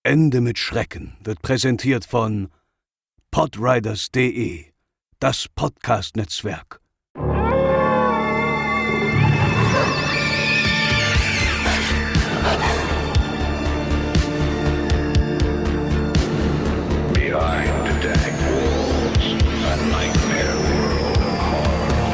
Ende mit Schrecken wird präsentiert von podriders.de, das Podcast-Netzwerk. Behind the dank walls, a nightmare world of horror.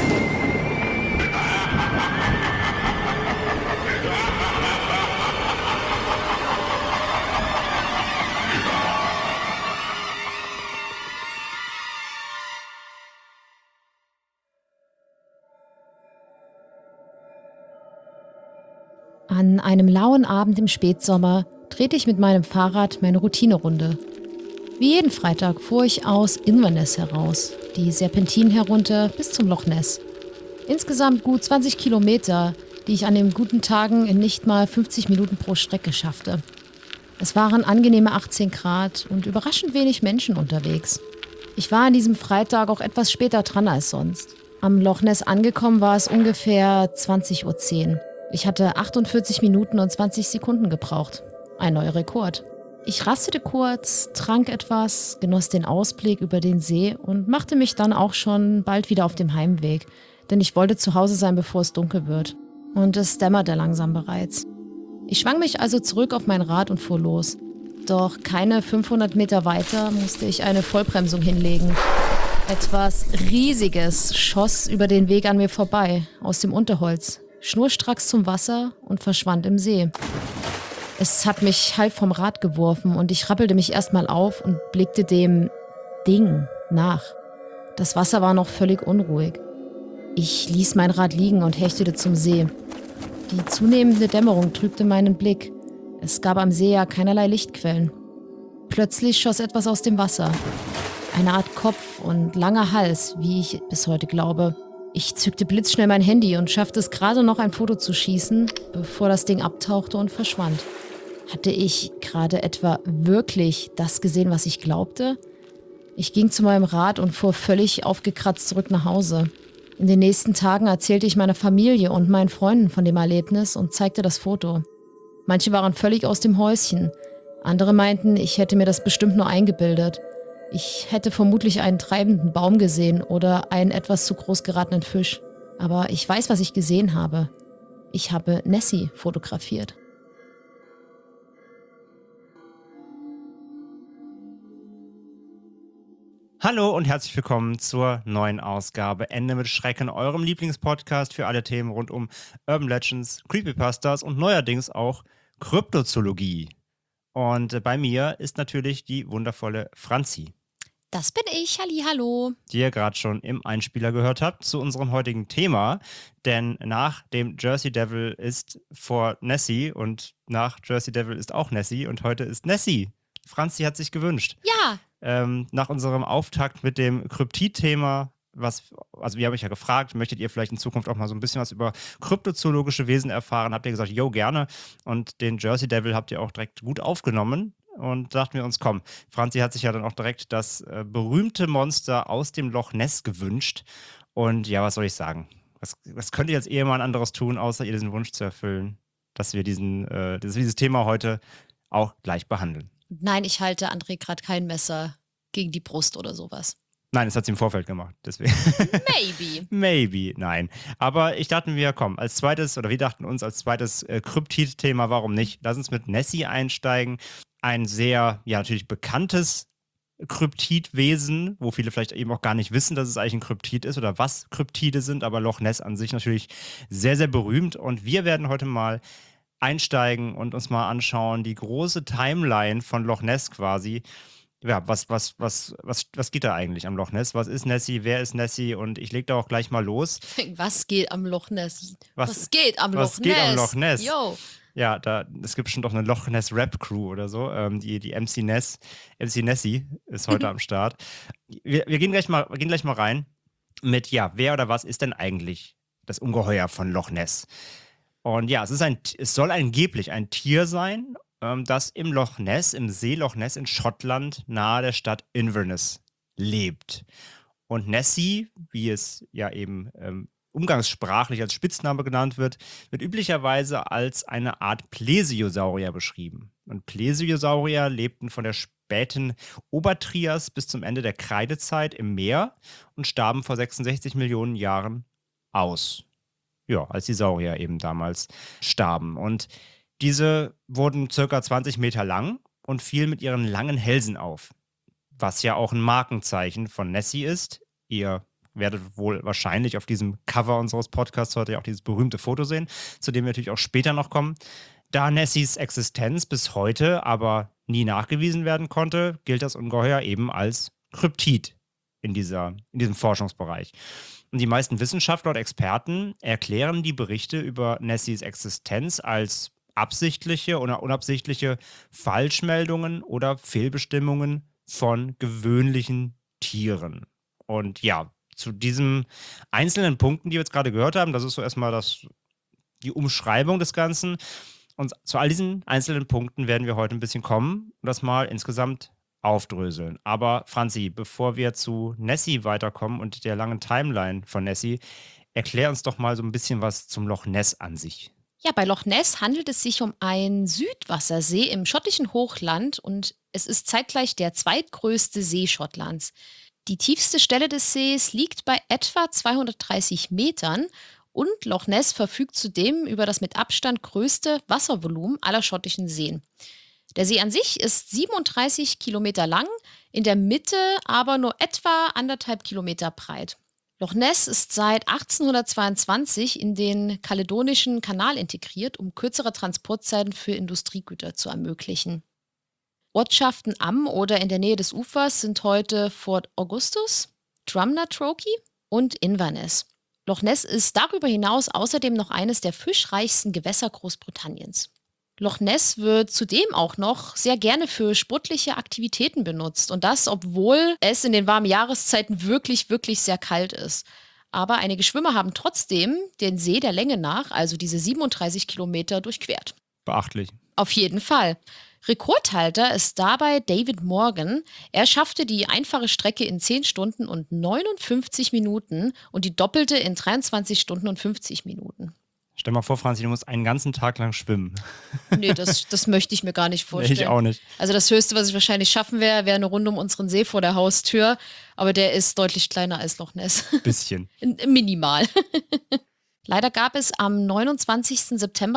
An einem lauen Abend im Spätsommer drehte ich mit meinem Fahrrad meine Routinerunde. Wie jeden Freitag fuhr ich aus Inverness heraus, die Serpentinen herunter bis zum Loch Ness. Insgesamt gut 20 Kilometer, die ich an den guten Tagen in nicht mal 50 Minuten pro Strecke schaffte. Es waren angenehme 18 Grad und überraschend wenig Menschen unterwegs. Ich war an diesem Freitag auch etwas später dran als sonst. Am Loch Ness angekommen war es ungefähr 20:10 Uhr. Ich hatte 48 Minuten und 20 Sekunden gebraucht. Ein neuer Rekord. Ich rastete kurz, trank etwas, genoss den Ausblick über den See und machte mich dann auch schon bald wieder auf dem Heimweg, denn ich wollte zu Hause sein, bevor es dunkel wird. Und es dämmerte langsam bereits. Ich schwang mich also zurück auf mein Rad und fuhr los. Doch keine 500 Meter weiter musste ich eine Vollbremsung hinlegen. Etwas Riesiges schoss über den Weg an mir vorbei, aus dem Unterholz, schnurstracks zum Wasser und verschwand im See. Es hat mich halb vom Rad geworfen und ich rappelte mich erstmal auf und blickte dem Ding nach. Das Wasser war noch völlig unruhig. Ich ließ mein Rad liegen und hechtete zum See. Die zunehmende Dämmerung trübte meinen Blick. Es gab am See ja keinerlei Lichtquellen. Plötzlich schoss etwas aus dem Wasser. Eine Art Kopf und langer Hals, wie ich bis heute glaube. Ich zückte blitzschnell mein Handy und schaffte es gerade noch, ein Foto zu schießen, bevor das Ding abtauchte und verschwand. Hatte ich gerade etwa wirklich das gesehen, was ich glaubte? Ich ging zu meinem Rad und fuhr völlig aufgekratzt zurück nach Hause. In den nächsten Tagen erzählte ich meiner Familie und meinen Freunden von dem Erlebnis und zeigte das Foto. Manche waren völlig aus dem Häuschen. Andere meinten, ich hätte mir das bestimmt nur eingebildet. Ich hätte vermutlich einen treibenden Baum gesehen oder einen etwas zu groß geratenen Fisch. Aber ich weiß, was ich gesehen habe. Ich habe Nessie fotografiert. Hallo und herzlich willkommen zur neuen Ausgabe Ende mit Schrecken, eurem Lieblingspodcast für alle Themen rund um Urban Legends, Creepypastas und neuerdings auch Kryptozoologie. Und bei mir ist natürlich die wundervolle Franzi, Das bin ich. Hallo. die ihr gerade schon im Einspieler gehört habt, zu unserem heutigen Thema. Denn nach dem Jersey Devil ist vor Nessie und nach Jersey Devil ist auch Nessie und heute ist Nessie. Franzi hat sich gewünscht. Ja. Nach unserem Auftakt mit dem Kryptid-Thema, also wir haben euch ja gefragt, möchtet ihr vielleicht in Zukunft auch mal so ein bisschen was über kryptozoologische Wesen erfahren? Habt ihr gesagt, jo, gerne. Und den Jersey Devil habt ihr auch direkt gut aufgenommen. Und dachten wir uns, komm, Franzi hat sich ja dann auch direkt das berühmte Monster aus dem Loch Ness gewünscht. Und ja, was soll ich sagen? Was könnt ihr als Ehemann anderes tun, außer ihr diesen Wunsch zu erfüllen, dass wir dieses Thema heute auch gleich behandeln? Nein, ich halte André gerade kein Messer gegen die Brust oder sowas. Nein, das hat sie im Vorfeld gemacht, deswegen. Maybe. Maybe, nein. Aber ich dachte mir, komm, wir dachten uns als zweites Kryptid-Thema, warum nicht? Lass uns mit Nessie einsteigen. Ein sehr, ja, natürlich bekanntes Kryptidwesen, wo viele vielleicht eben auch gar nicht wissen, dass es eigentlich ein Kryptid ist oder was Kryptide sind, aber Loch Ness an sich natürlich sehr, sehr berühmt. Und wir werden heute mal einsteigen und uns mal anschauen, die große Timeline von Loch Ness quasi. Ja, was geht da eigentlich am Loch Ness? Was ist Nessie? Wer ist Nessie? Und ich lege da auch gleich mal los. Was geht am Loch Ness? Was geht am was Loch geht Ness? am Loch Ness? Yo. Ja, es gibt bestimmt auch eine Loch Ness Rap Crew oder so. Die MC Nessie ist heute am Start. Wir gehen gleich mal rein mit, ja, wer oder was ist denn eigentlich das Ungeheuer von Loch Ness? Und ja, es soll angeblich ein Tier sein, das im See Loch Ness in Schottland nahe der Stadt Inverness lebt. Und Nessie, wie es ja eben umgangssprachlich als Spitzname genannt wird, wird üblicherweise als eine Art Plesiosaurier beschrieben. Und Plesiosaurier lebten von der späten Obertrias bis zum Ende der Kreidezeit im Meer und starben vor 66 Millionen Jahren aus. Ja, als die Saurier eben damals starben. Und diese wurden circa 20 Meter lang und fielen mit ihren langen Hälsen auf. Was ja auch ein Markenzeichen von Nessie ist. Ihr werdet wohl wahrscheinlich auf diesem Cover unseres Podcasts heute ja auch dieses berühmte Foto sehen, zu dem wir natürlich auch später noch kommen. Da Nessies Existenz bis heute aber nie nachgewiesen werden konnte, gilt das Ungeheuer eben als Kryptid in diesem Forschungsbereich. Und die meisten Wissenschaftler und Experten erklären die Berichte über Nessies Existenz als absichtliche oder unabsichtliche Falschmeldungen oder Fehlbestimmungen von gewöhnlichen Tieren. Und ja, zu diesen einzelnen Punkten, die wir jetzt gerade gehört haben, das ist so erstmal die Umschreibung des Ganzen. Und zu all diesen einzelnen Punkten werden wir heute ein bisschen kommen und das mal insgesamt aufdröseln. Aber Franzi, bevor wir zu Nessie weiterkommen und der langen Timeline von Nessie, erklär uns doch mal so ein bisschen was zum Loch Ness an sich. Ja, bei Loch Ness handelt es sich um einen Südwassersee im schottischen Hochland und es ist zeitgleich der zweitgrößte See Schottlands. Die tiefste Stelle des Sees liegt bei etwa 230 Metern und Loch Ness verfügt zudem über das mit Abstand größte Wasservolumen aller schottischen Seen. Der See an sich ist 37 Kilometer lang, in der Mitte aber nur etwa 1,5 Kilometer breit. Loch Ness ist seit 1822 in den Kaledonischen Kanal integriert, um kürzere Transportzeiten für Industriegüter zu ermöglichen. Ortschaften am oder in der Nähe des Ufers sind heute Fort Augustus, Drumnadrochey und Inverness. Loch Ness ist darüber hinaus außerdem noch eines der fischreichsten Gewässer Großbritanniens. Loch Ness wird zudem auch noch sehr gerne für sportliche Aktivitäten benutzt und das, obwohl es in den warmen Jahreszeiten wirklich, wirklich sehr kalt ist. Aber einige Schwimmer haben trotzdem den See der Länge nach, also diese 37 Kilometer, durchquert. Beachtlich. Auf jeden Fall. Rekordhalter ist dabei David Morgan. Er schaffte die einfache Strecke in 10 Stunden und 59 Minuten und die doppelte in 23 Stunden und 50 Minuten. Stell mal vor, Franzi, du musst einen ganzen Tag lang schwimmen. Nee, das möchte ich mir gar nicht vorstellen. Ich auch nicht. Also das Höchste, was ich wahrscheinlich schaffen wäre eine Runde um unseren See vor der Haustür. Aber der ist deutlich kleiner als Loch Ness. Bisschen. Minimal. Leider gab es am 29. September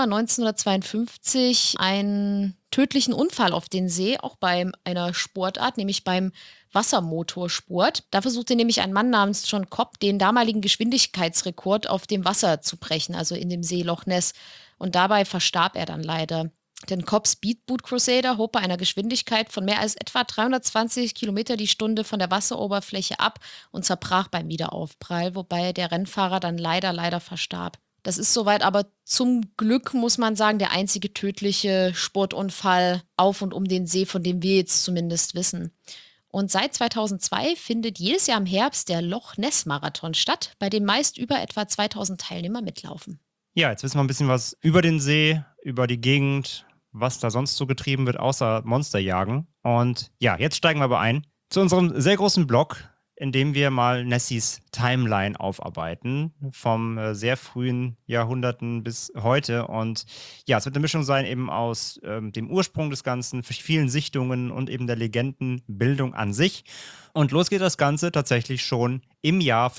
1952 einen tödlichen Unfall auf den See, auch bei einer Sportart, nämlich beim Wassermotorsport. Da versuchte nämlich ein Mann namens John Cobb, den damaligen Geschwindigkeitsrekord auf dem Wasser zu brechen, also in dem See Loch Ness. Und dabei verstarb er dann leider. Denn Cobbs Speedboot Crusader hob bei einer Geschwindigkeit von mehr als etwa 320 Kilometer die Stunde von der Wasseroberfläche ab und zerbrach beim Wiederaufprall, wobei der Rennfahrer dann leider verstarb. Das ist soweit aber zum Glück, muss man sagen, der einzige tödliche Sportunfall auf und um den See, von dem wir jetzt zumindest wissen. Und seit 2002 findet jedes Jahr im Herbst der Loch Ness Marathon statt, bei dem meist über etwa 2000 Teilnehmer mitlaufen. Ja, jetzt wissen wir ein bisschen was über den See, über die Gegend, was da sonst so getrieben wird, außer Monsterjagen. Und ja, jetzt steigen wir aber ein zu unserem sehr großen Blog, in dem wir mal Nessies Timeline aufarbeiten, vom sehr frühen Jahrhunderten bis heute. Und ja, es wird eine Mischung sein eben aus dem Ursprung des Ganzen, vielen Sichtungen und eben der Legendenbildung an sich. Und los geht das Ganze tatsächlich schon im Jahr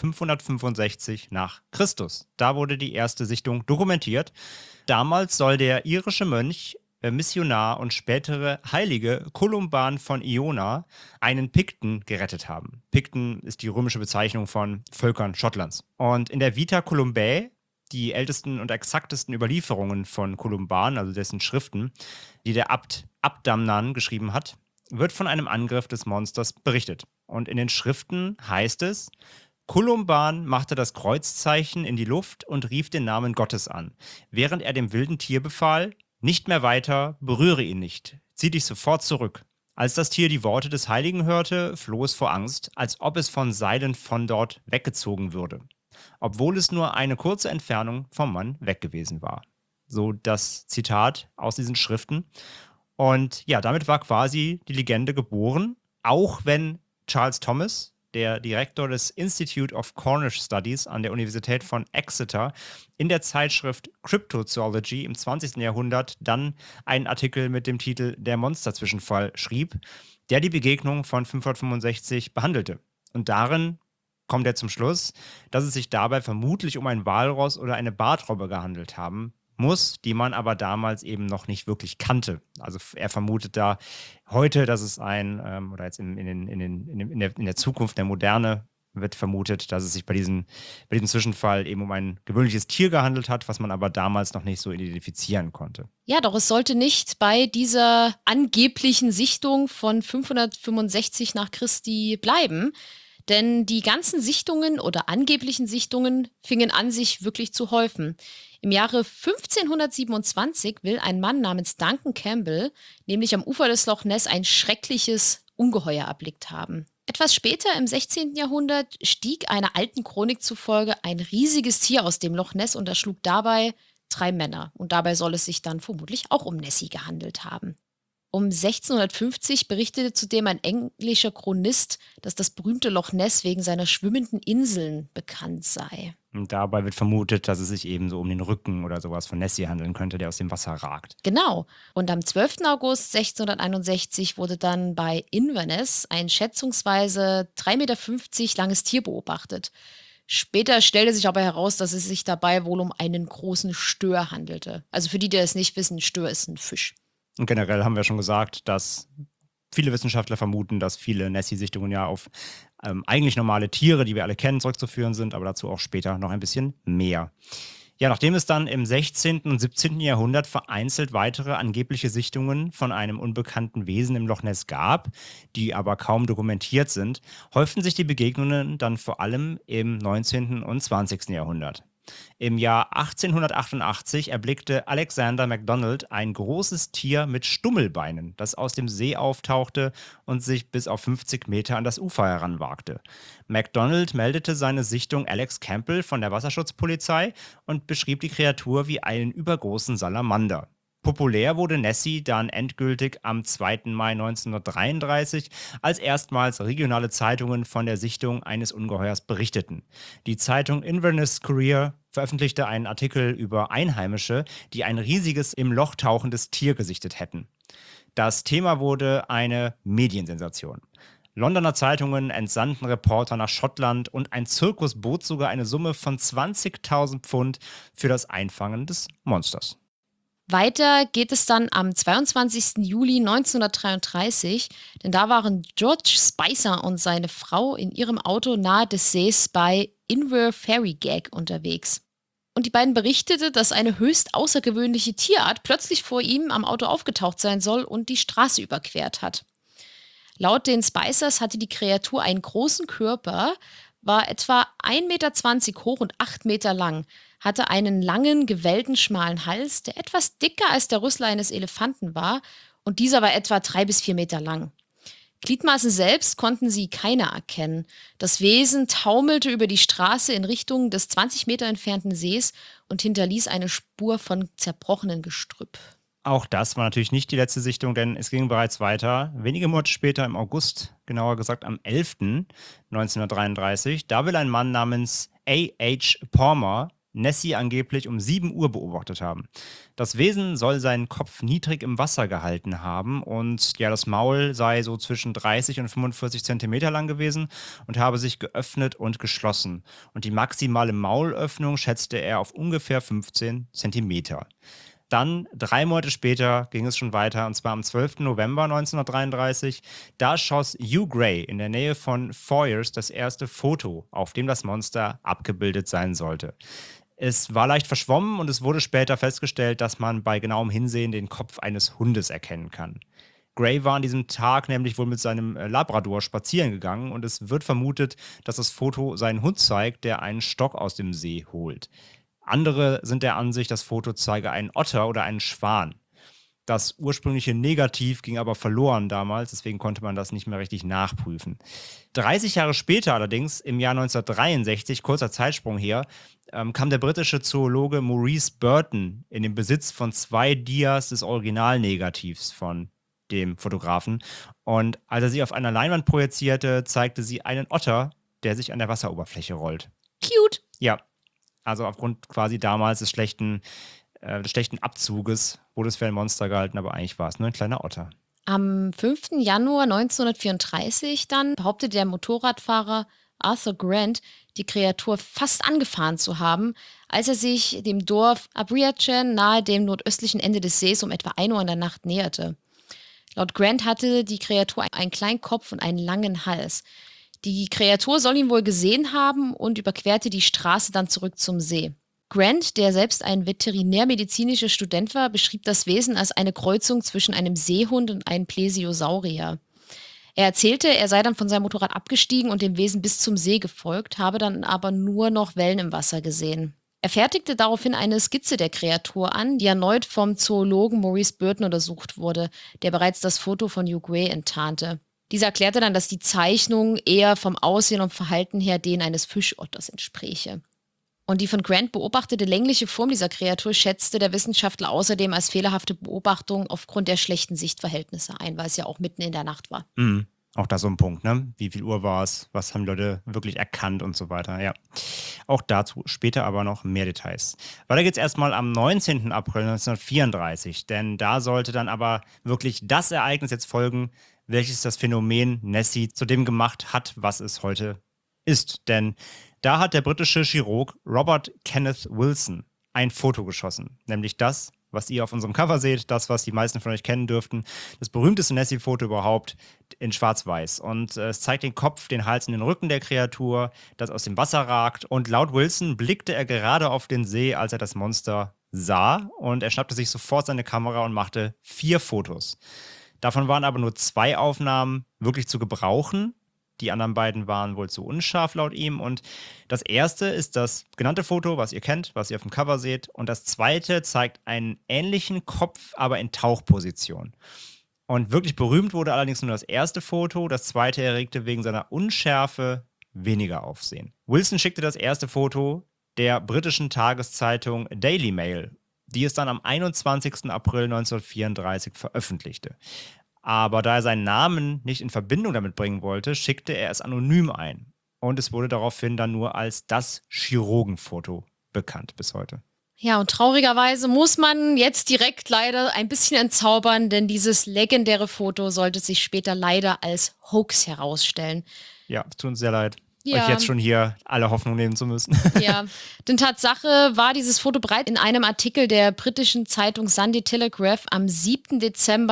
565 nach Christus. Da wurde die erste Sichtung dokumentiert. Damals soll der irische Mönch, Missionar und spätere Heilige Kolumban von Iona einen Pikten gerettet haben. Pikten ist die römische Bezeichnung von Völkern Schottlands. Und in der Vita Columbae, die ältesten und exaktesten Überlieferungen von Kolumban, also dessen Schriften, die der Abt Abdamnan geschrieben hat, wird von einem Angriff des Monsters berichtet. Und in den Schriften heißt es: Kolumban machte das Kreuzzeichen in die Luft und rief den Namen Gottes an, während er dem wilden Tier befahl: Nicht mehr weiter, berühre ihn nicht, zieh dich sofort zurück. Als das Tier die Worte des Heiligen hörte, floh es vor Angst, als ob es von Seilen von dort weggezogen würde, obwohl es nur eine kurze Entfernung vom Mann weg gewesen war. So das Zitat aus diesen Schriften. Und ja, damit war quasi die Legende geboren, auch wenn Charles Thomas, der Direktor des Institute of Cornish Studies an der Universität von Exeter, in der Zeitschrift Cryptozoology im 20. Jahrhundert dann einen Artikel mit dem Titel Der Monsterzwischenfall schrieb, der die Begegnung von 565 behandelte. Und darin kommt er zum Schluss, dass es sich dabei vermutlich um ein Walross oder eine Bartrobbe gehandelt haben muss, die man aber damals eben noch nicht wirklich kannte. Also er vermutet da heute, dass es oder jetzt in der Zukunft der Moderne wird vermutet, dass es sich bei diesem Zwischenfall eben um ein gewöhnliches Tier gehandelt hat, was man aber damals noch nicht so identifizieren konnte. Ja, doch es sollte nicht bei dieser angeblichen Sichtung von 565 nach Christi bleiben. Denn die ganzen Sichtungen oder angeblichen Sichtungen fingen an, sich wirklich zu häufen. Im Jahre 1527 will ein Mann namens Duncan Campbell nämlich am Ufer des Loch Ness ein schreckliches Ungeheuer erblickt haben. Etwas später, im 16. Jahrhundert, stieg einer alten Chronik zufolge ein riesiges Tier aus dem Loch Ness und erschlug dabei 3 Männer. Und dabei soll es sich dann vermutlich auch um Nessie gehandelt haben. Um 1650 berichtete zudem ein englischer Chronist, dass das berühmte Loch Ness wegen seiner schwimmenden Inseln bekannt sei. Und dabei wird vermutet, dass es sich eben so um den Rücken oder sowas von Nessie handeln könnte, der aus dem Wasser ragt. Genau. Und am 12. August 1661 wurde dann bei Inverness ein schätzungsweise 3,50 Meter langes Tier beobachtet. Später stellte sich aber heraus, dass es sich dabei wohl um einen großen Stör handelte. Also für die es nicht wissen, ein Stör ist ein Fisch. Und generell haben wir schon gesagt, dass viele Wissenschaftler vermuten, dass viele Nessie-Sichtungen ja auf eigentlich normale Tiere, die wir alle kennen, zurückzuführen sind, aber dazu auch später noch ein bisschen mehr. Ja, nachdem es dann im 16. und 17. Jahrhundert vereinzelt weitere angebliche Sichtungen von einem unbekannten Wesen im Loch Ness gab, die aber kaum dokumentiert sind, häuften sich die Begegnungen dann vor allem im 19. und 20. Jahrhundert. Im Jahr 1888 erblickte Alexander MacDonald ein großes Tier mit Stummelbeinen, das aus dem See auftauchte und sich bis auf 50 Meter an das Ufer heranwagte. MacDonald meldete seine Sichtung Alex Campbell von der Wasserschutzpolizei und beschrieb die Kreatur wie einen übergroßen Salamander. Populär wurde Nessie dann endgültig am 2. Mai 1933, als erstmals regionale Zeitungen von der Sichtung eines Ungeheuers berichteten. Die Zeitung Inverness Courier veröffentlichte einen Artikel über Einheimische, die ein riesiges, im Loch tauchendes Tier gesichtet hätten. Das Thema wurde eine Mediensensation. Londoner Zeitungen entsandten Reporter nach Schottland und ein Zirkus bot sogar eine Summe von 20.000 Pfund für das Einfangen des Monsters. Weiter geht es dann am 22. Juli 1933, denn da waren George Spicer und seine Frau in ihrem Auto nahe des Sees bei Inverferrygag unterwegs. Und die beiden berichtete, dass eine höchst außergewöhnliche Tierart plötzlich vor ihm am Auto aufgetaucht sein soll und die Straße überquert hat. Laut den Spicers hatte die Kreatur einen großen Körper, war etwa 1,20 Meter hoch und 8 Meter lang, hatte einen langen, gewellten, schmalen Hals, der etwas dicker als der Rüssel eines Elefanten war, und dieser war etwa 3 bis 4 Meter lang. Gliedmaßen selbst konnten sie keiner erkennen. Das Wesen taumelte über die Straße in Richtung des 20 Meter entfernten Sees und hinterließ eine Spur von zerbrochenem Gestrüpp. Auch das war natürlich nicht die letzte Sichtung, denn es ging bereits weiter. Wenige Monate später, im August, genauer gesagt am 11. 1933, da will ein Mann namens A.H. Palmer Nessie angeblich um 7 Uhr beobachtet haben. Das Wesen soll seinen Kopf niedrig im Wasser gehalten haben und ja, das Maul sei so zwischen 30 und 45 Zentimeter lang gewesen und habe sich geöffnet und geschlossen. Und die maximale Maulöffnung schätzte er auf ungefähr 15 Zentimeter. Dann, 3 Monate später, ging es schon weiter, und zwar am 12. November 1933. Da schoss Hugh Gray in der Nähe von Foyers das erste Foto, auf dem das Monster abgebildet sein sollte. Es war leicht verschwommen und es wurde später festgestellt, dass man bei genauem Hinsehen den Kopf eines Hundes erkennen kann. Gray war an diesem Tag nämlich wohl mit seinem Labrador spazieren gegangen und es wird vermutet, dass das Foto seinen Hund zeigt, der einen Stock aus dem See holt. Andere sind der Ansicht, das Foto zeige einen Otter oder einen Schwan. Das ursprüngliche Negativ ging aber verloren damals, deswegen konnte man das nicht mehr richtig nachprüfen. 30 Jahre später allerdings, im Jahr 1963, kurzer Zeitsprung her, kam der britische Zoologe Maurice Burton in den Besitz von 2 Dias des Originalnegativs von dem Fotografen. Und als er sie auf einer Leinwand projizierte, zeigte sie einen Otter, der sich an der Wasseroberfläche rollt. Cute. Ja, also aufgrund quasi damals des schlechten Abzuges wurde es für ein Monster gehalten, aber eigentlich war es nur ein kleiner Otter. Am 5. Januar 1934 dann behauptete der Motorradfahrer Arthur Grant, die Kreatur fast angefahren zu haben, als er sich dem Dorf Abriachan nahe dem nordöstlichen Ende des Sees um etwa 1 Uhr in der Nacht näherte. Laut Grant hatte die Kreatur einen kleinen Kopf und einen langen Hals. Die Kreatur soll ihn wohl gesehen haben und überquerte die Straße dann zurück zum See. Grant, der selbst ein veterinärmedizinischer Student war, beschrieb das Wesen als eine Kreuzung zwischen einem Seehund und einem Plesiosaurier. Er erzählte, er sei dann von seinem Motorrad abgestiegen und dem Wesen bis zum See gefolgt, habe dann aber nur noch Wellen im Wasser gesehen. Er fertigte daraufhin eine Skizze der Kreatur an, die erneut vom Zoologen Maurice Burton untersucht wurde, der bereits das Foto von Hugh Gray enttarnte. Dieser erklärte dann, dass die Zeichnung eher vom Aussehen und Verhalten her denen eines Fischotters entspräche. Und die von Grant beobachtete längliche Form dieser Kreatur schätzte der Wissenschaftler außerdem als fehlerhafte Beobachtung aufgrund der schlechten Sichtverhältnisse ein, weil es ja auch mitten in der Nacht war. Mhm. Auch da so ein Punkt, ne? Wie viel Uhr war es? Was haben die Leute wirklich erkannt und so weiter, ja. Auch dazu später aber noch mehr Details. Weiter geht's erstmal am 19. April 1934, denn da sollte dann aber wirklich das Ereignis jetzt folgen, welches das Phänomen Nessie zu dem gemacht hat, was es heute ist. Denn da hat der britische Chirurg Robert Kenneth Wilson ein Foto geschossen, nämlich das, was ihr auf unserem Cover seht, das, was die meisten von euch kennen dürften, das berühmteste Nessie-Foto überhaupt in Schwarz-Weiß. Und es zeigt den Kopf, den Hals und den Rücken der Kreatur, das aus dem Wasser ragt. Und laut Wilson blickte er gerade auf den See, als er das Monster sah. Und er schnappte sich sofort seine Kamera und machte 4 Fotos. Davon waren aber nur 2 Aufnahmen wirklich zu gebrauchen. Die anderen beiden waren wohl zu unscharf laut ihm. Und das erste ist das genannte Foto, was ihr kennt, was ihr auf dem Cover seht. Und das zweite zeigt einen ähnlichen Kopf, aber in Tauchposition. Und wirklich berühmt wurde allerdings nur das erste Foto. Das zweite erregte wegen seiner Unschärfe weniger Aufsehen. Wilson schickte das erste Foto der britischen Tageszeitung Daily Mail, die es dann am 21. April 1934 veröffentlichte. Aber da er seinen Namen nicht in Verbindung damit bringen wollte, schickte er es anonym ein. Und es wurde daraufhin dann nur als das Chirurgenfoto bekannt bis heute. Ja, und traurigerweise muss man jetzt direkt leider ein bisschen entzaubern, denn dieses legendäre Foto sollte sich später leider als Hoax herausstellen. Ja, es tut uns sehr leid, Ja. euch jetzt schon hier alle Hoffnung nehmen zu müssen. Ja, denn Tatsache war dieses Foto bereits in einem Artikel der britischen Zeitung Sunday Telegraph am 7. Dezember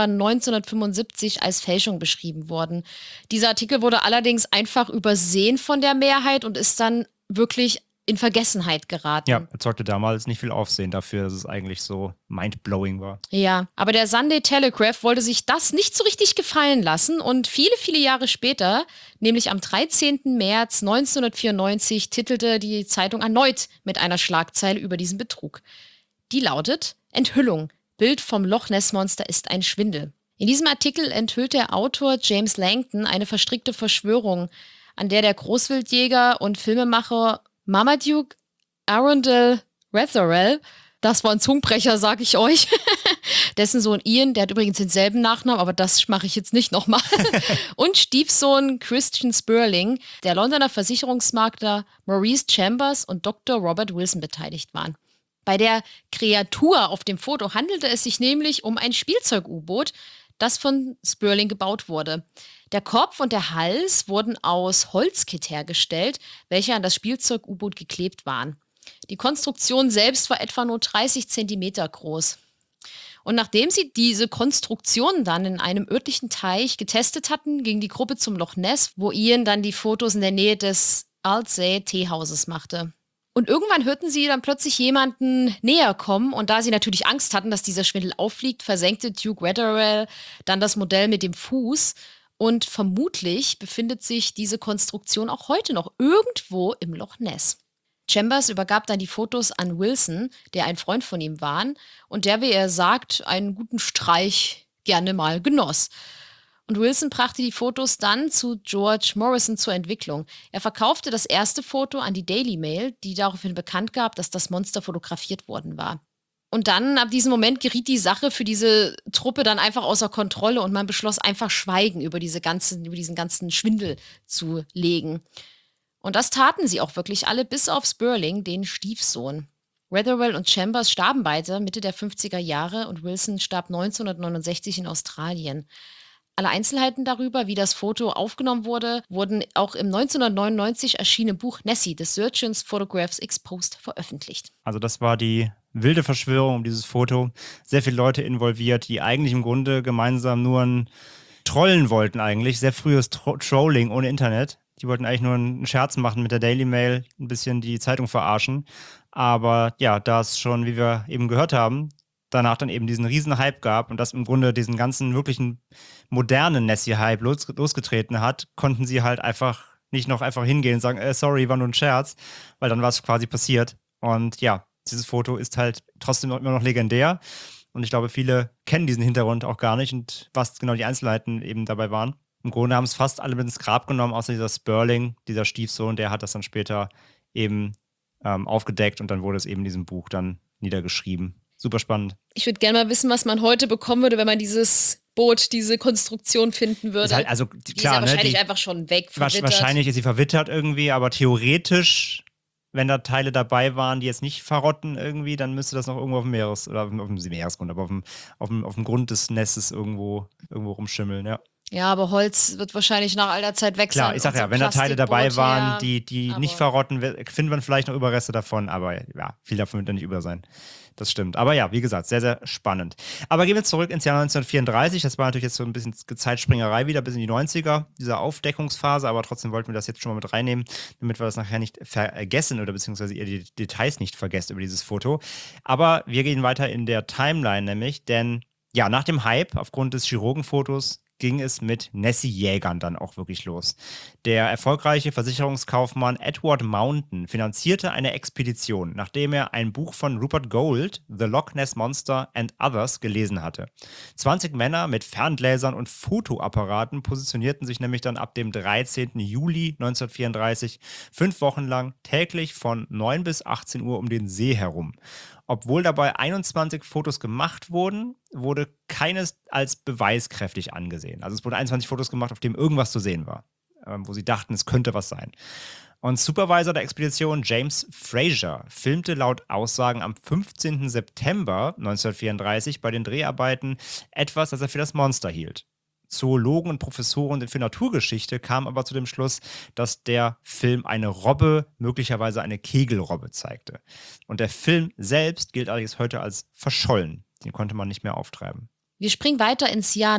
1975 als Fälschung beschrieben worden. Dieser Artikel wurde allerdings einfach übersehen von der Mehrheit und ist dann wirklich in Vergessenheit geraten. Ja, erzeugte damals nicht viel Aufsehen dafür, dass es eigentlich so mindblowing war. Ja, aber der Sunday Telegraph wollte sich das nicht so richtig gefallen lassen und viele, viele Jahre später, nämlich am 13. März 1994, titelte die Zeitung erneut mit einer Schlagzeile über diesen Betrug. Die lautet: Enthüllung. Bild vom Loch Ness Monster ist ein Schwindel. In diesem Artikel enthüllt der Autor James Langton eine verstrickte Verschwörung, an der Großwildjäger und Filmemacher Marmaduke Arundel Wetherell, das war ein Zungenbrecher, sag ich euch, dessen Sohn Ian, der hat übrigens denselben Nachnamen, aber das mache ich jetzt nicht nochmal, und Stiefsohn Christian Sperling, der Londoner Versicherungsmakler Maurice Chambers und Dr. Robert Wilson beteiligt waren. Bei der Kreatur auf dem Foto handelte es sich nämlich um ein Spielzeug-U-Boot, das von Sperling gebaut wurde. Der Kopf und der Hals wurden aus Holzkit hergestellt, welche an das Spielzeug-U-Boot geklebt waren. Die Konstruktion selbst war etwa nur 30 Zentimeter groß. Und nachdem sie diese Konstruktion dann in einem örtlichen Teich getestet hatten, ging die Gruppe zum Loch Ness, wo Ian dann die Fotos in der Nähe des Aldsey Teehauses machte. Und irgendwann hörten sie dann plötzlich jemanden näher kommen und da sie natürlich Angst hatten, dass dieser Schwindel auffliegt, versenkte Duke Wetherell dann das Modell mit dem Fuß und vermutlich befindet sich diese Konstruktion auch heute noch irgendwo im Loch Ness. Chambers übergab dann die Fotos an Wilson, der ein Freund von ihm war und der, wie er sagt, einen guten Streich gerne mal genoss. Und Wilson brachte die Fotos dann zu George Morrison zur Entwicklung. Er verkaufte das erste Foto an die Daily Mail, die daraufhin bekannt gab, dass das Monster fotografiert worden war. Und dann, ab diesem Moment, geriet die Sache für diese Truppe dann einfach außer Kontrolle und man beschloss einfach Schweigen über diesen ganzen Schwindel zu legen. Und das taten sie auch wirklich alle, bis auf Sperling, den Stiefsohn. Weatherwell und Chambers starben beide Mitte der 50er Jahre und Wilson starb 1969 in Australien. Alle Einzelheiten darüber, wie das Foto aufgenommen wurde, wurden auch im 1999 erschienenen Buch Nessie, The Surgeon's Photographs Exposed, veröffentlicht. Also das war die wilde Verschwörung um dieses Foto. Sehr viele Leute involviert, die eigentlich im Grunde gemeinsam nur ein Trollen wollten eigentlich. Sehr frühes Trolling ohne Internet. Die wollten eigentlich nur einen Scherz machen mit der Daily Mail, ein bisschen die Zeitung verarschen. Aber ja, da es schon, wie wir eben gehört haben, danach dann eben diesen riesen Hype gab und das im Grunde diesen ganzen wirklichen modernen Nessie-Hype losgetreten hat, konnten sie halt nicht noch einfach hingehen und sagen, sorry, war nur ein Scherz, weil dann war es quasi passiert. Und ja, dieses Foto ist halt trotzdem immer noch legendär. Und ich glaube, viele kennen diesen Hintergrund auch gar nicht und was genau die Einzelheiten eben dabei waren. Im Grunde haben es fast alle mit ins Grab genommen, außer dieser Sperling, dieser Stiefsohn, der hat das dann später eben aufgedeckt und dann wurde es eben in diesem Buch dann niedergeschrieben. Super spannend. Ich würde gerne mal wissen, was man heute bekommen würde, wenn man dieses Boot, diese Konstruktion finden würde. Ist halt, also, die klar, ist ja wahrscheinlich einfach schon weg, verwittert. Wahrscheinlich ist sie verwittert irgendwie, aber theoretisch, wenn da Teile dabei waren, die jetzt nicht verrotten irgendwie, dann müsste das noch irgendwo auf dem oder auf dem Meeresgrund, aber auf dem Grund des Nestes irgendwo rumschimmeln, ja. Ja, aber Holz wird wahrscheinlich nach all der Zeit weg sein. Klar, ich sag und ja, so wenn da Teile dabei Plastikboot, waren, ja, die nicht verrotten, finden wir vielleicht noch Überreste davon, aber ja, viel davon wird dann nicht über sein. Das stimmt. Aber ja, wie gesagt, sehr, sehr spannend. Aber gehen wir zurück ins Jahr 1934. Das war natürlich jetzt so ein bisschen Zeitspringerei wieder, bis in die 90er, diese Aufdeckungsphase, aber trotzdem wollten wir das jetzt schon mal mit reinnehmen, damit wir das nachher nicht vergessen oder beziehungsweise ihr die Details nicht vergesst über dieses Foto. Aber wir gehen weiter in der Timeline nämlich, denn ja, nach dem Hype aufgrund des Chirurgenfotos ging es mit Nessie-Jägern dann auch wirklich los. Der erfolgreiche Versicherungskaufmann Edward Mountain finanzierte eine Expedition, nachdem er ein Buch von Rupert Gould, The Loch Ness Monster and Others, gelesen hatte. 20 Männer mit Ferngläsern und Fotoapparaten positionierten sich nämlich dann ab dem 13. Juli 1934 5 Wochen lang täglich von 9 bis 18 Uhr um den See herum. Obwohl dabei 21 Fotos gemacht wurden, wurde keines als beweiskräftig angesehen. Also es wurden 21 Fotos gemacht, auf dem irgendwas zu sehen war, wo sie dachten, es könnte was sein. Und Supervisor der Expedition James Fraser filmte laut Aussagen am 15. September 1934 bei den Dreharbeiten etwas, das er für das Monster hielt. Zoologen und Professoren für Naturgeschichte kamen aber zu dem Schluss, dass der Film eine Robbe, möglicherweise eine Kegelrobbe, zeigte. Und der Film selbst gilt allerdings heute als verschollen. Den konnte man nicht mehr auftreiben. Wir springen weiter ins Jahr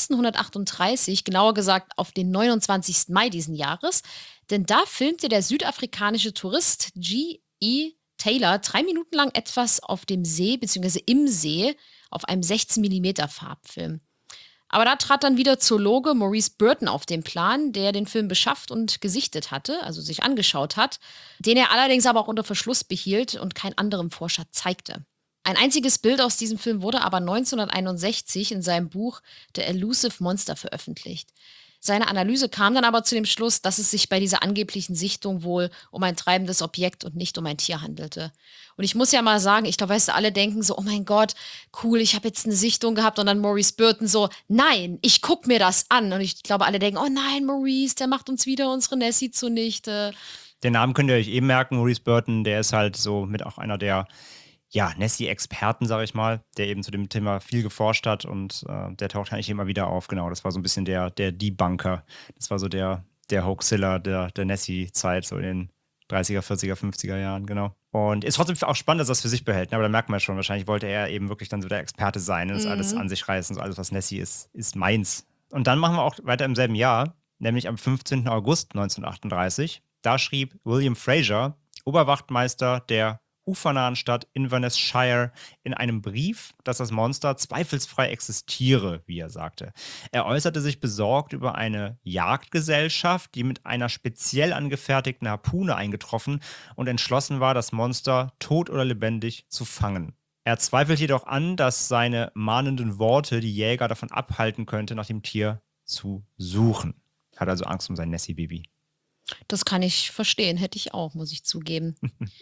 1938, genauer gesagt auf den 29. Mai diesen Jahres, denn da filmte der südafrikanische Tourist G.E. Taylor 3 Minuten lang etwas auf dem See bzw. im See auf einem 16 mm Farbfilm. Aber da trat dann wieder Zoologe Maurice Burton auf den Plan, der den Film beschafft und gesichtet hatte, also sich angeschaut hat, den er allerdings aber auch unter Verschluss behielt und kein anderem Forscher zeigte. Ein einziges Bild aus diesem Film wurde aber 1961 in seinem Buch The Elusive Monster veröffentlicht. Seine Analyse kam dann aber zu dem Schluss, dass es sich bei dieser angeblichen Sichtung wohl um ein treibendes Objekt und nicht um ein Tier handelte. Und ich muss ja mal sagen, ich glaube, weißt du, alle denken so, oh mein Gott, cool, ich habe jetzt eine Sichtung gehabt und dann Maurice Burton so, nein, ich guck mir das an. Und ich glaube, alle denken, oh nein, Maurice, der macht uns wieder unsere Nessie zunichte. Den Namen könnt ihr euch eben merken, Maurice Burton, der ist halt so mit auch einer der Nessie-Experten, sage ich mal, der eben zu dem Thema viel geforscht hat und der taucht eigentlich immer wieder auf. Genau, das war so ein bisschen der Debunker. Das war so der Hoaxilla der Nessie-Zeit, so in den 30er, 40er, 50er Jahren, genau. Und ist trotzdem auch spannend, dass er das für sich behält, ne? Aber da merkt man schon, wahrscheinlich wollte er eben wirklich dann so der Experte sein und das alles an sich reißen, so alles, was Nessie ist meins. Und dann machen wir auch weiter im selben Jahr, nämlich am 15. August 1938. Da schrieb William Fraser, Oberwachtmeister der ufernahen Stadt Inverness Shire, in einem Brief, dass das Monster zweifelsfrei existiere, wie er sagte. Er äußerte sich besorgt über eine Jagdgesellschaft, die mit einer speziell angefertigten Harpune eingetroffen und entschlossen war, das Monster tot oder lebendig zu fangen. Er zweifelt jedoch an, dass seine mahnenden Worte die Jäger davon abhalten könnte, nach dem Tier zu suchen. Hat also Angst um sein Nessie-Baby. Das kann ich verstehen, hätte ich auch, muss ich zugeben.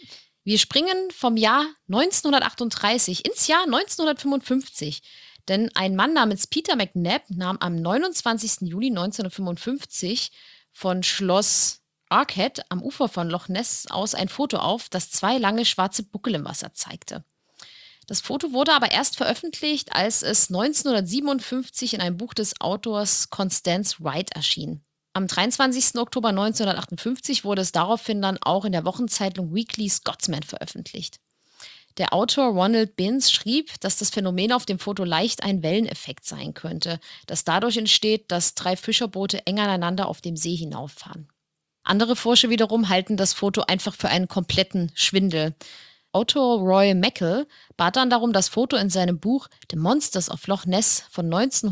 Wir springen vom Jahr 1938 ins Jahr 1955. Denn ein Mann namens Peter McNabb nahm am 29. Juli 1955 von Schloss Archet am Ufer von Loch Ness aus ein Foto auf, das 2 lange schwarze Buckel im Wasser zeigte. Das Foto wurde aber erst veröffentlicht, als es 1957 in einem Buch des Autors Constance Wright erschien. Am 23. Oktober 1958 wurde es daraufhin dann auch in der Wochenzeitung Weekly Scotsman veröffentlicht. Der Autor Ronald Binns schrieb, dass das Phänomen auf dem Foto leicht ein Welleneffekt sein könnte, das dadurch entsteht, dass 3 Fischerboote eng aneinander auf dem See hinauffahren. Andere Forscher wiederum halten das Foto einfach für einen kompletten Schwindel. Autor Roy Meckle bat dann darum, das Foto in seinem Buch The Monsters of Loch Ness von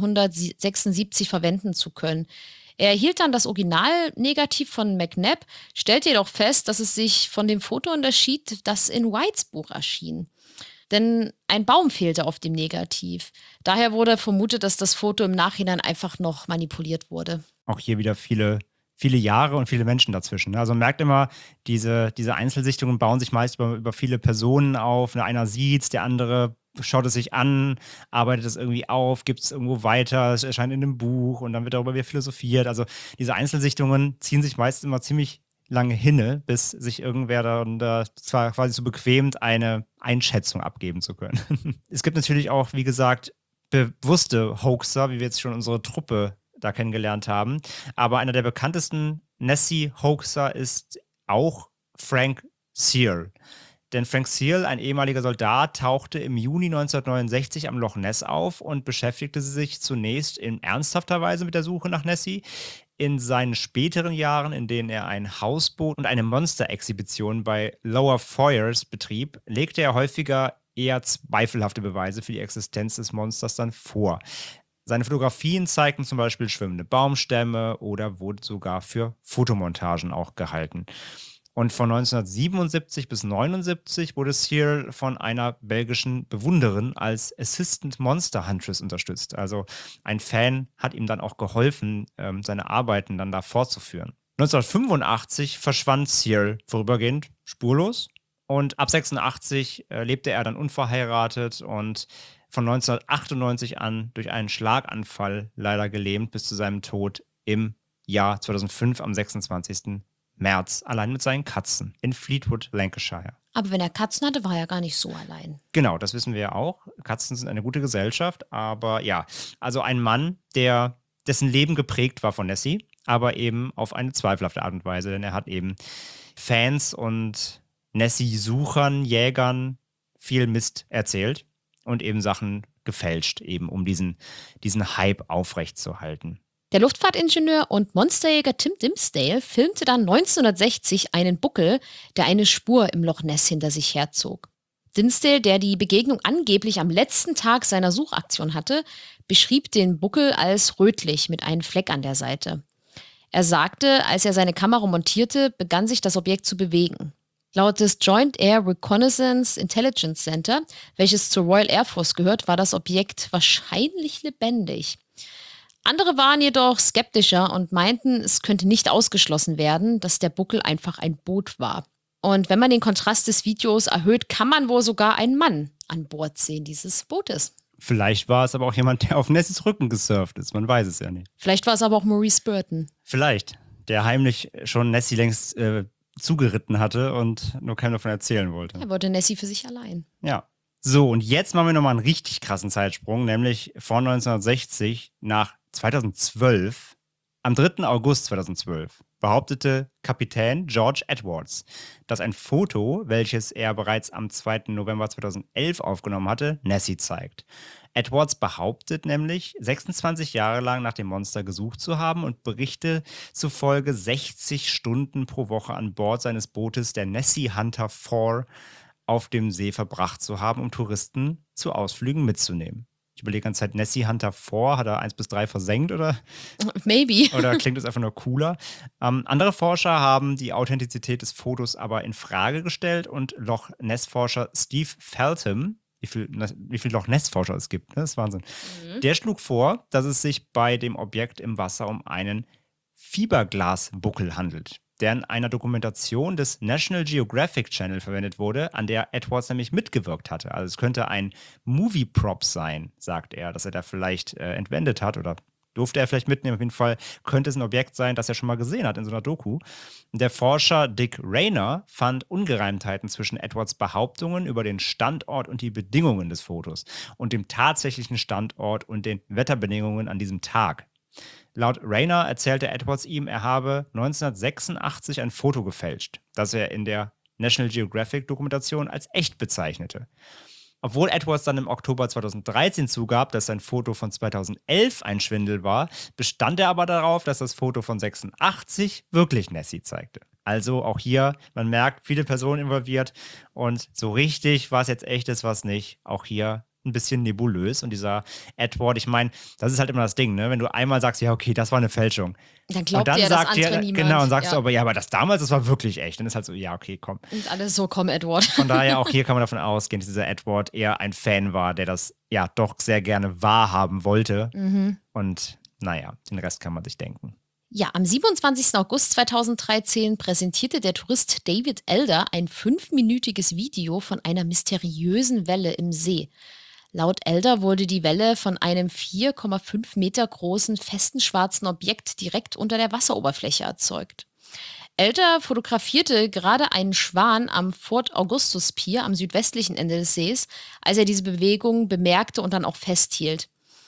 1976 verwenden zu können. Er erhielt dann das Originalnegativ von McNabb, stellte jedoch fest, dass es sich von dem Foto unterschied, das in Whites Buch erschien. Denn ein Baum fehlte auf dem Negativ. Daher wurde vermutet, dass das Foto im Nachhinein einfach noch manipuliert wurde. Auch hier wieder viele Jahre und viele Menschen dazwischen. Also man merkt immer, diese Einzelsichtungen bauen sich meist über viele Personen auf. Einer sieht es, der andere schaut es sich an, arbeitet es irgendwie auf, gibt es irgendwo weiter, es erscheint in einem Buch und dann wird darüber wieder philosophiert. Also diese Einzelsichtungen ziehen sich meist immer ziemlich lange hinne, bis sich irgendwer da zwar quasi so bequemt, eine Einschätzung abgeben zu können. Es gibt natürlich auch, wie gesagt, bewusste Hoaxer, wie wir jetzt schon unsere Truppe da kennengelernt haben. Aber einer der bekanntesten Nessie-Hoaxer ist auch Frank Searle. Denn Frank Searle, ein ehemaliger Soldat, tauchte im Juni 1969 am Loch Ness auf und beschäftigte sich zunächst in ernsthafter Weise mit der Suche nach Nessie. In seinen späteren Jahren, in denen er ein Hausboot und eine Monster-Exhibition bei Lower Foyers betrieb, legte er häufiger eher zweifelhafte Beweise für die Existenz des Monsters dann vor. Seine Fotografien zeigten zum Beispiel schwimmende Baumstämme oder wurde sogar für Fotomontagen auch gehalten. Und von 1977 bis 1979 wurde Searle von einer belgischen Bewunderin als Assistant Monster Huntress unterstützt. Also ein Fan hat ihm dann auch geholfen, seine Arbeiten dann da fortzuführen. 1985 verschwand Searle vorübergehend spurlos und ab 86 lebte er dann unverheiratet und von 1998 an durch einen Schlaganfall leider gelähmt bis zu seinem Tod im Jahr 2005 am 26. März, allein mit seinen Katzen in Fleetwood, Lancashire. Aber wenn er Katzen hatte, war er gar nicht so allein. Genau, das wissen wir ja auch. Katzen sind eine gute Gesellschaft, aber ja, also ein Mann, dessen Leben geprägt war von Nessie, aber eben auf eine zweifelhafte Art und Weise, denn er hat eben Fans und Nessie-Suchern, Jägern viel Mist erzählt und eben Sachen gefälscht, eben um diesen Hype aufrechtzuerhalten. Der Luftfahrtingenieur und Monsterjäger Tim Dimsdale filmte dann 1960 einen Buckel, der eine Spur im Loch Ness hinter sich herzog. Dimsdale, der die Begegnung angeblich am letzten Tag seiner Suchaktion hatte, beschrieb den Buckel als rötlich mit einem Fleck an der Seite. Er sagte, als er seine Kamera montierte, begann sich das Objekt zu bewegen. Laut des Joint Air Reconnaissance Intelligence Center, welches zur Royal Air Force gehört, war das Objekt wahrscheinlich lebendig. Andere waren jedoch skeptischer und meinten, es könnte nicht ausgeschlossen werden, dass der Buckel einfach ein Boot war. Und wenn man den Kontrast des Videos erhöht, kann man wohl sogar einen Mann an Bord sehen dieses Bootes. Vielleicht war es aber auch jemand, der auf Nessies Rücken gesurft ist. Man weiß es ja nicht. Vielleicht war es aber auch Maurice Burton. Vielleicht. Der heimlich schon Nessie längst zugeritten hatte und nur keinem davon erzählen wollte. Er wollte Nessie für sich allein. Ja. So, und jetzt machen wir nochmal einen richtig krassen Zeitsprung, nämlich von 1960 nach 2012. Am 3. August 2012 behauptete Kapitän George Edwards, dass ein Foto, welches er bereits am 2. November 2011 aufgenommen hatte, Nessie zeigt. Edwards behauptet nämlich, 26 Jahre lang nach dem Monster gesucht zu haben und Berichte zufolge 60 Stunden pro Woche an Bord seines Bootes, der Nessie Hunter 4, auf dem See verbracht zu haben, um Touristen zu Ausflügen mitzunehmen. Ich überlege die ganze Zeit, Nessie Hunter 4, hat er 1 bis 3 versenkt oder? Maybe. Oder klingt es einfach nur cooler? Andere Forscher haben die Authentizität des Fotos aber in Frage gestellt und Loch Ness-Forscher Steve Feltham, wie viel Loch Ness-Forscher es gibt, ne? Das ist Wahnsinn. Der schlug vor, dass es sich bei dem Objekt im Wasser um einen Fiberglasbuckel handelt. der in einer Dokumentation des National Geographic Channel verwendet wurde, an der Edwards nämlich mitgewirkt hatte. Also es könnte ein Movie-Prop sein, sagt er, dass er da vielleicht entwendet hat oder durfte er vielleicht mitnehmen. Auf jeden Fall könnte es ein Objekt sein, das er schon mal gesehen hat in so einer Doku. Der Forscher Dick Rayner fand Ungereimtheiten zwischen Edwards Behauptungen über den Standort und die Bedingungen des Fotos und dem tatsächlichen Standort und den Wetterbedingungen an diesem Tag. Laut Rayner erzählte Edwards ihm, er habe 1986 ein Foto gefälscht, das er in der National Geographic-Dokumentation als echt bezeichnete. Obwohl Edwards dann im Oktober 2013 zugab, dass sein Foto von 2011 ein Schwindel war, bestand er aber darauf, dass das Foto von 86 wirklich Nessie zeigte. Also auch hier, man merkt, viele Personen involviert und so richtig, was jetzt echt ist, was nicht, auch hier ein bisschen nebulös. Und dieser Edward, ich meine, das ist halt immer das Ding, ne? Wenn du einmal sagst, ja, okay, das war eine Fälschung. Dann glaubt Und dann ja das sagt andere dir, niemand. genau, und sagst ja. du aber, ja, aber das damals, das war wirklich echt. Dann ist halt so, ja, okay, komm. Und alles so, komm, Edward. Von daher, auch hier kann man davon ausgehen, dass dieser Edward eher ein Fan war, der das ja doch sehr gerne wahrhaben wollte. Und naja, den Rest kann man sich denken. Ja, am 27. August 2013 präsentierte der Tourist David Elder ein 5-minütiges Video von einer mysteriösen Welle im See. Laut Elder wurde die Welle von einem 4,5 Meter großen, festen schwarzen Objekt direkt unter der Wasseroberfläche erzeugt. Elder fotografierte gerade einen Schwan am Fort Augustus Pier am südwestlichen Ende des Sees, als er diese Bewegung bemerkte und dann auch festhielt.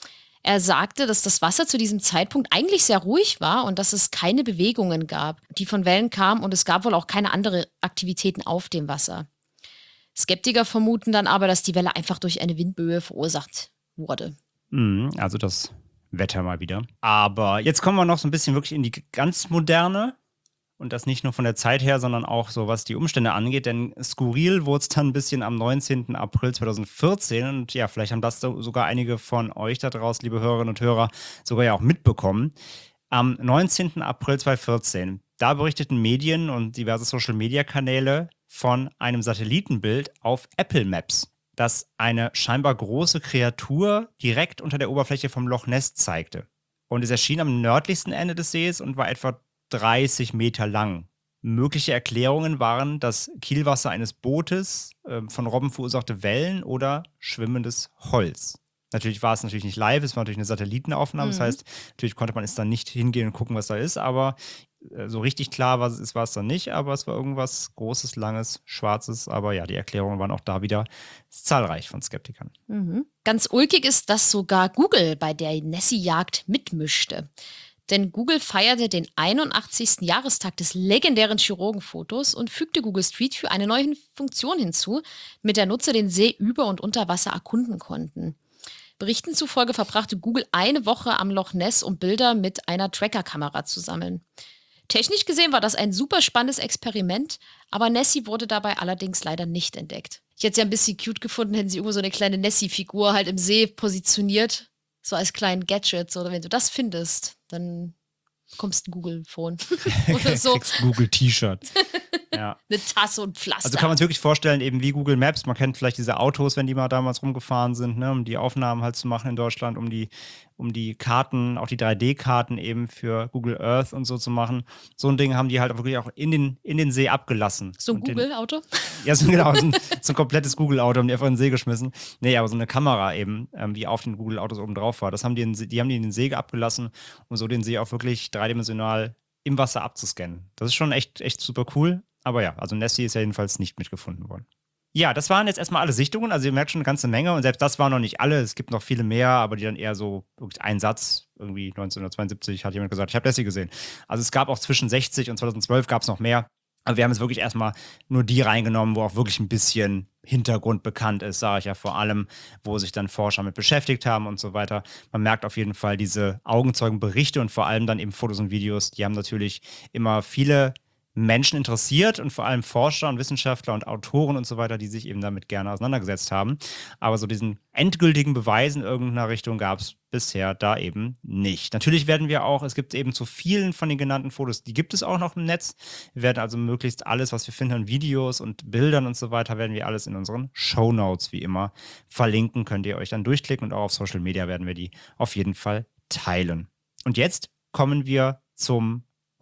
Er sagte, dass das Wasser zu diesem Zeitpunkt eigentlich sehr ruhig war und dass es keine Bewegungen gab, die von Wellen kamen, und es gab wohl auch keine anderen Aktivitäten auf dem Wasser. Skeptiker vermuten dann aber, dass die Welle einfach durch eine Windböe verursacht wurde. Also das Wetter mal wieder. Aber jetzt kommen wir noch so ein bisschen wirklich in die ganz moderne. Und das nicht nur von der Zeit her, sondern auch so, was die Umstände angeht. Denn skurril wurde es dann ein bisschen am 19. April 2014. Und ja, vielleicht haben das sogar einige von euch da draußen, liebe Hörerinnen und Hörer, sogar ja auch mitbekommen. Am 19. April 2014, da berichteten Medien und diverse Social-Media-Kanäle von einem Satellitenbild auf Apple Maps, das eine scheinbar große Kreatur direkt unter der Oberfläche vom Loch Ness zeigte. Und es erschien am nördlichsten Ende des Sees und war etwa 30 Meter lang. Mögliche Erklärungen waren das Kielwasser eines Bootes, von Robben verursachte Wellen oder schwimmendes Holz. Natürlich war es nicht live, es war natürlich eine Satellitenaufnahme, das heißt, natürlich konnte man es dann nicht hingehen und gucken, was da ist, aber so richtig klar war es dann nicht, aber es war irgendwas Großes, Langes, Schwarzes, aber ja, die Erklärungen waren auch da wieder zahlreich von Skeptikern. Ganz ulkig ist, dass sogar Google bei der Nessie-Jagd mitmischte. Denn Google feierte den 81. Jahrestag des legendären Chirurgenfotos und fügte Google Street View eine neue Funktion hinzu, mit der Nutzer den See über- und unter Wasser erkunden konnten. Berichten zufolge verbrachte Google eine Woche am Loch Ness, um Bilder mit einer Tracker-Kamera zu sammeln. Technisch gesehen war das ein super spannendes Experiment, aber Nessie wurde dabei allerdings leider nicht entdeckt. Ich hätte es ja ein bisschen cute gefunden, hätten sie irgendwo so eine kleine Nessie-Figur halt im See positioniert, so als kleinen Gadget. Oder wenn du das findest, dann bekommst du ein Google-Phone oder so. Kriegst ein Google-T-Shirt. Ja. Eine Tasse und Pflaster. Also kann man sich wirklich vorstellen, eben wie Google Maps. Man kennt vielleicht diese Autos, wenn die mal damals rumgefahren sind, ne, um die Aufnahmen halt zu machen in Deutschland, um die Karten, auch die 3D-Karten eben für Google Earth und so zu machen. So ein Ding haben die halt wirklich auch in den See abgelassen. So ein Google-Auto? Ja, so ein komplettes Google-Auto, haben die einfach in den See geschmissen. Nee, aber so eine Kamera eben, die auf den Google-Autos oben drauf war. Die haben die in den See abgelassen, um so den See auch wirklich dreidimensional im Wasser abzuscannen. Das ist schon echt super cool. Aber ja, also Nessie ist ja jedenfalls nicht mitgefunden worden. Ja, das waren jetzt erstmal alle Sichtungen. Also ihr merkt schon eine ganze Menge. Und selbst das waren noch nicht alle. Es gibt noch viele mehr, aber die dann eher so wirklich ein Satz. Irgendwie 1972 hat jemand gesagt, ich habe Nessie gesehen. Also es gab auch zwischen 60 und 2012 gab es noch mehr. Aber wir haben jetzt wirklich erstmal nur die reingenommen, wo auch wirklich ein bisschen Hintergrund bekannt ist, sage ich ja vor allem, wo sich dann Forscher mit beschäftigt haben und so weiter. Man merkt auf jeden Fall diese Augenzeugenberichte und vor allem dann eben Fotos und Videos, die haben natürlich immer viele Menschen interessiert und vor allem Forscher und Wissenschaftler und Autoren und so weiter, die sich eben damit gerne auseinandergesetzt haben. Aber so diesen endgültigen Beweis in irgendeiner Richtung gab es bisher da eben nicht. Natürlich werden wir auch, es gibt eben zu vielen von den genannten Fotos, die gibt es auch noch im Netz. Wir werden also möglichst alles, was wir finden an Videos und Bildern und so weiter, werden wir alles in unseren Shownotes wie immer verlinken. Könnt ihr euch dann durchklicken und auch auf Social Media werden wir die auf jeden Fall teilen. Und jetzt kommen wir zum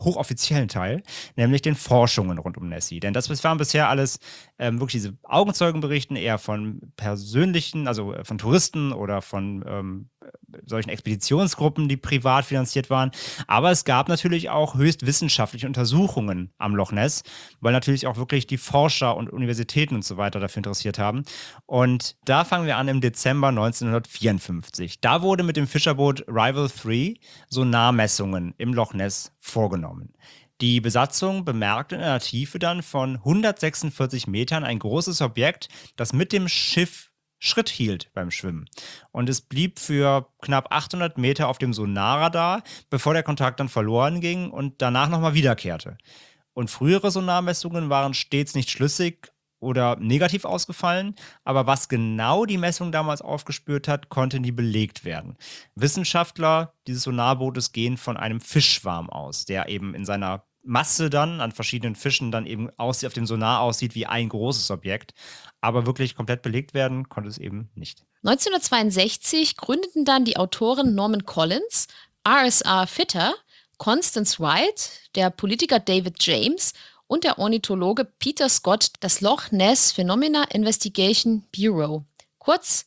hochoffiziellen Teil, nämlich den Forschungen rund um Nessie. Denn das waren bisher alles wirklich diese Augenzeugenberichten eher von persönlichen, also von Touristen oder von solchen Expeditionsgruppen, die privat finanziert waren. Aber es gab natürlich auch höchst wissenschaftliche Untersuchungen am Loch Ness, weil natürlich auch wirklich die Forscher und Universitäten und so weiter dafür interessiert haben. Und da fangen wir an im Dezember 1954. Da wurde mit dem Fischerboot Rival 3 Sonarmessungen im Loch Ness vorgenommen. Die Besatzung bemerkte in einer Tiefe dann von 146 Metern ein großes Objekt, das mit dem Schiff Schritt hielt beim Schwimmen. Und es blieb für knapp 800 Meter auf dem Sonarradar, bevor der Kontakt dann verloren ging und danach nochmal wiederkehrte. Und frühere Sonarmessungen waren stets nicht schlüssig oder negativ ausgefallen, aber was genau die Messung damals aufgespürt hat, konnte nie belegt werden. Wissenschaftler dieses Sonarbootes gehen von einem Fischschwarm aus, der eben in seiner Masse dann an verschiedenen Fischen dann eben auf dem Sonar aussieht wie ein großes Objekt. Aber wirklich komplett belegt werden konnte es eben nicht. 1962 gründeten dann die Autoren Norman Collins, R.S.R. Fitter, Constance Wright, der Politiker David James und der Ornithologe Peter Scott das Loch Ness Phenomena Investigation Bureau, kurz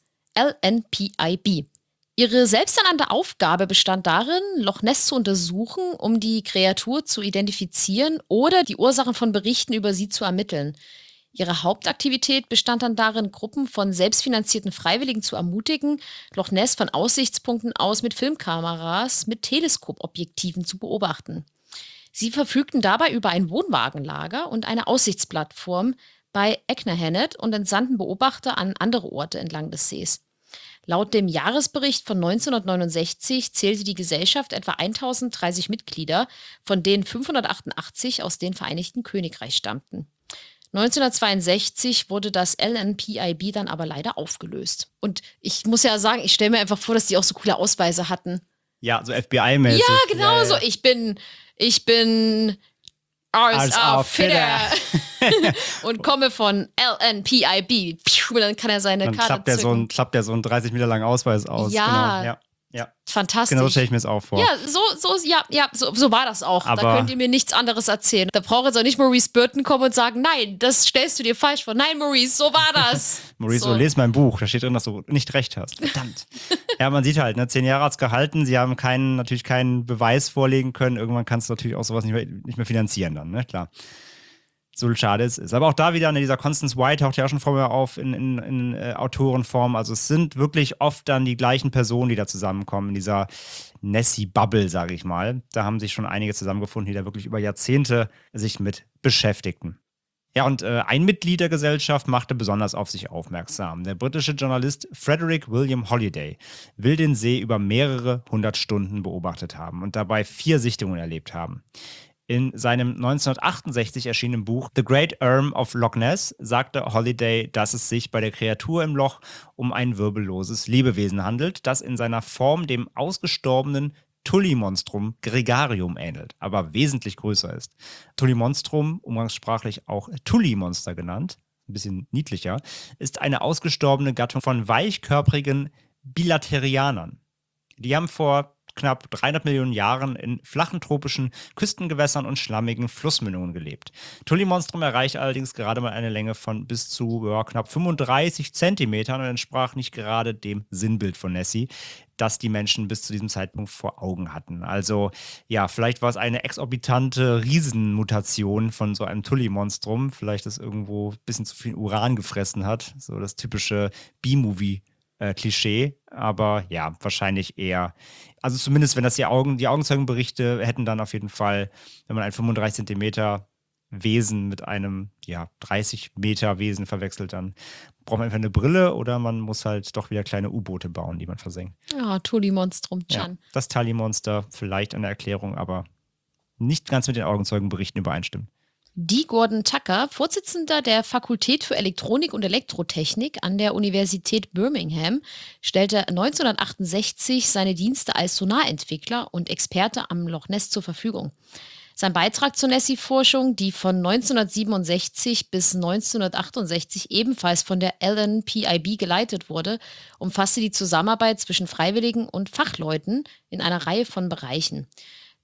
LNPIB. Ihre selbsternannte Aufgabe bestand darin, Loch Ness zu untersuchen, um die Kreatur zu identifizieren oder die Ursachen von Berichten über sie zu ermitteln. Ihre Hauptaktivität bestand dann darin, Gruppen von selbstfinanzierten Freiwilligen zu ermutigen, Loch Ness von Aussichtspunkten aus mit Filmkameras mit Teleskopobjektiven zu beobachten. Sie verfügten dabei über ein Wohnwagenlager und eine Aussichtsplattform bei Eknahenet und entsandten Beobachter an andere Orte entlang des Sees. Laut dem Jahresbericht von 1969 zählte die Gesellschaft etwa 1030 Mitglieder, von denen 588 aus dem Vereinigten Königreich stammten. 1962 wurde das LNPIB dann aber leider aufgelöst. Und ich muss ja sagen, ich stelle mir einfach vor, dass die auch so coole Ausweise hatten. Ja, so FBI-mäßig. Ja, genau so. Ich bin R.S.R. Fitter und komme von LNPIB. Und dann kann er seine dann Karte zücken. klappt der so einen 30 Meter langen Ausweis aus. Ja. Genau. Ja. Fantastisch. Genau so stelle ich mir es auch vor. Ja, so war das auch. Aber da könnt ihr mir nichts anderes erzählen. Da braucht jetzt auch nicht Maurice Burton kommen und sagen, nein, das stellst du dir falsch vor. Nein, Maurice, so war das. Maurice, so lese mein Buch. Da steht drin, dass du nicht recht hast. Verdammt. Ja, man sieht halt, 10 Jahre hat es gehalten. Sie haben natürlich keinen Beweis vorlegen können. Irgendwann kannst du natürlich auch sowas nicht mehr finanzieren dann, ne? Klar. So schade es ist. Aber auch da wieder, dieser Constance White taucht ja auch schon vorher auf in Autorenform. Also es sind wirklich oft dann die gleichen Personen, die da zusammenkommen in dieser Nessie-Bubble, sage ich mal. Da haben sich schon einige zusammengefunden, die da wirklich über Jahrzehnte sich mit beschäftigten. Ja, und ein Mitglied der Gesellschaft machte besonders auf sich aufmerksam. Der britische Journalist Frederick William Holiday will den See über mehrere 100 Stunden beobachtet haben und dabei 4 Sichtungen erlebt haben. In seinem 1968 erschienenen Buch The Great Erm of Loch Ness sagte Holiday, dass es sich bei der Kreatur im Loch um ein wirbelloses Lebewesen handelt, das in seiner Form dem ausgestorbenen Tullimonstrum gregarium ähnelt, aber wesentlich größer ist. Tullimonstrum, umgangssprachlich auch Tullimonster genannt, ein bisschen niedlicher, ist eine ausgestorbene Gattung von weichkörprigen Bilaterianern. Die haben vor knapp 300 Millionen Jahren in flachen tropischen Küstengewässern und schlammigen Flussmündungen gelebt. Tullimonstrum erreicht allerdings gerade mal eine Länge von bis zu knapp 35 Zentimetern und entsprach nicht gerade dem Sinnbild von Nessie, das die Menschen bis zu diesem Zeitpunkt vor Augen hatten. Also ja, vielleicht war es eine exorbitante Riesenmutation von so einem Tullimonstrum, vielleicht das irgendwo ein bisschen zu viel Uran gefressen hat, so das typische B-Movie Klischee, aber ja, wahrscheinlich eher, also zumindest wenn das die Augenzeugenberichte hätten dann auf jeden Fall, wenn man ein 35 Zentimeter Wesen mit einem 30 Meter Wesen verwechselt, dann braucht man einfach eine Brille oder man muss halt doch wieder kleine U-Boote bauen, die man versenkt. Ja, Tullimonstrum, Chan. Ja, das Tullimonster, vielleicht eine Erklärung, aber nicht ganz mit den Augenzeugenberichten übereinstimmt. D. Gordon Tucker, Vorsitzender der Fakultät für Elektronik und Elektrotechnik an der Universität Birmingham, stellte 1968 seine Dienste als Sonarentwickler und Experte am Loch Ness zur Verfügung. Sein Beitrag zur Nessie-Forschung, die von 1967 bis 1968 ebenfalls von der LNPIB geleitet wurde, umfasste die Zusammenarbeit zwischen Freiwilligen und Fachleuten in einer Reihe von Bereichen.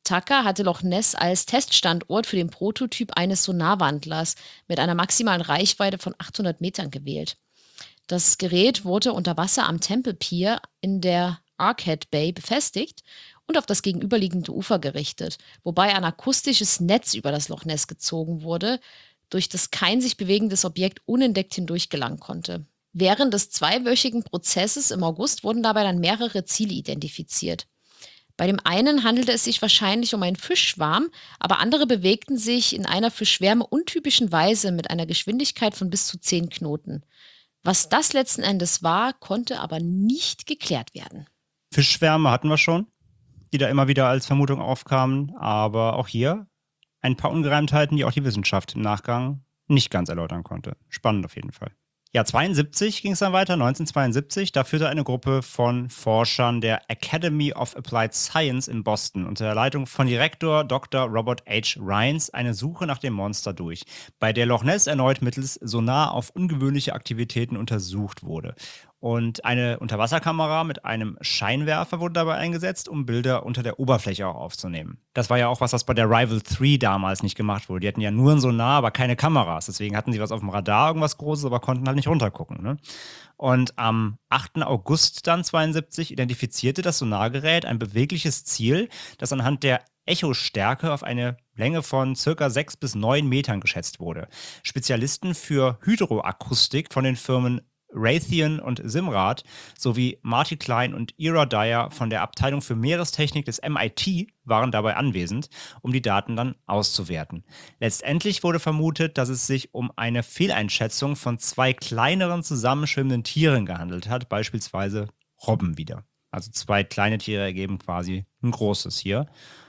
Tucker hatte Loch Ness als Teststandort für den Prototyp eines Sonarwandlers mit einer maximalen Reichweite von 800 Metern gewählt. Das Gerät wurde unter Wasser am Temple Pier in der Arcade Bay befestigt und auf das gegenüberliegende Ufer gerichtet, wobei ein akustisches Netz über das Loch Ness gezogen wurde, durch das kein sich bewegendes Objekt unentdeckt hindurch gelangen konnte. Während des 2-wöchigen Prozesses im August wurden dabei dann mehrere Ziele identifiziert. Bei dem einen handelte es sich wahrscheinlich um einen Fischschwarm, aber andere bewegten sich in einer für Schwärme untypischen Weise mit einer Geschwindigkeit von bis zu 10 Knoten. Was das letzten Endes war, konnte aber nicht geklärt werden. Fischschwärme hatten wir schon, die da immer wieder als Vermutung aufkamen, aber auch hier ein paar Ungereimtheiten, die auch die Wissenschaft im Nachgang nicht ganz erläutern konnte. Spannend auf jeden Fall. Ja, 1972 ging es dann weiter, 1972. Da führte eine Gruppe von Forschern der Academy of Applied Science in Boston unter der Leitung von Direktor Dr. Robert H. Rines eine Suche nach dem Monster durch, bei der Loch Ness erneut mittels Sonar auf ungewöhnliche Aktivitäten untersucht wurde. Und eine Unterwasserkamera mit einem Scheinwerfer wurde dabei eingesetzt, um Bilder unter der Oberfläche auch aufzunehmen. Das war ja auch was bei der Rival 3 damals nicht gemacht wurde. Die hatten ja nur ein Sonar, aber keine Kameras. Deswegen hatten sie was auf dem Radar, irgendwas Großes, aber konnten halt nicht runtergucken. Ne? Und am 8. August dann 72 identifizierte das Sonargerät ein bewegliches Ziel, das anhand der Echostärke auf eine Länge von ca. 6 bis 9 Metern geschätzt wurde. Spezialisten für Hydroakustik von den Firmen Raytheon und Simrad sowie Marty Klein und Ira Dyer von der Abteilung für Meerestechnik des MIT waren dabei anwesend, um die Daten dann auszuwerten. Letztendlich wurde vermutet, dass es sich um eine Fehleinschätzung von 2 kleineren zusammenschwimmenden Tieren gehandelt hat, beispielsweise Robben wieder. Also 2 kleine Tiere ergeben quasi ein großes hier.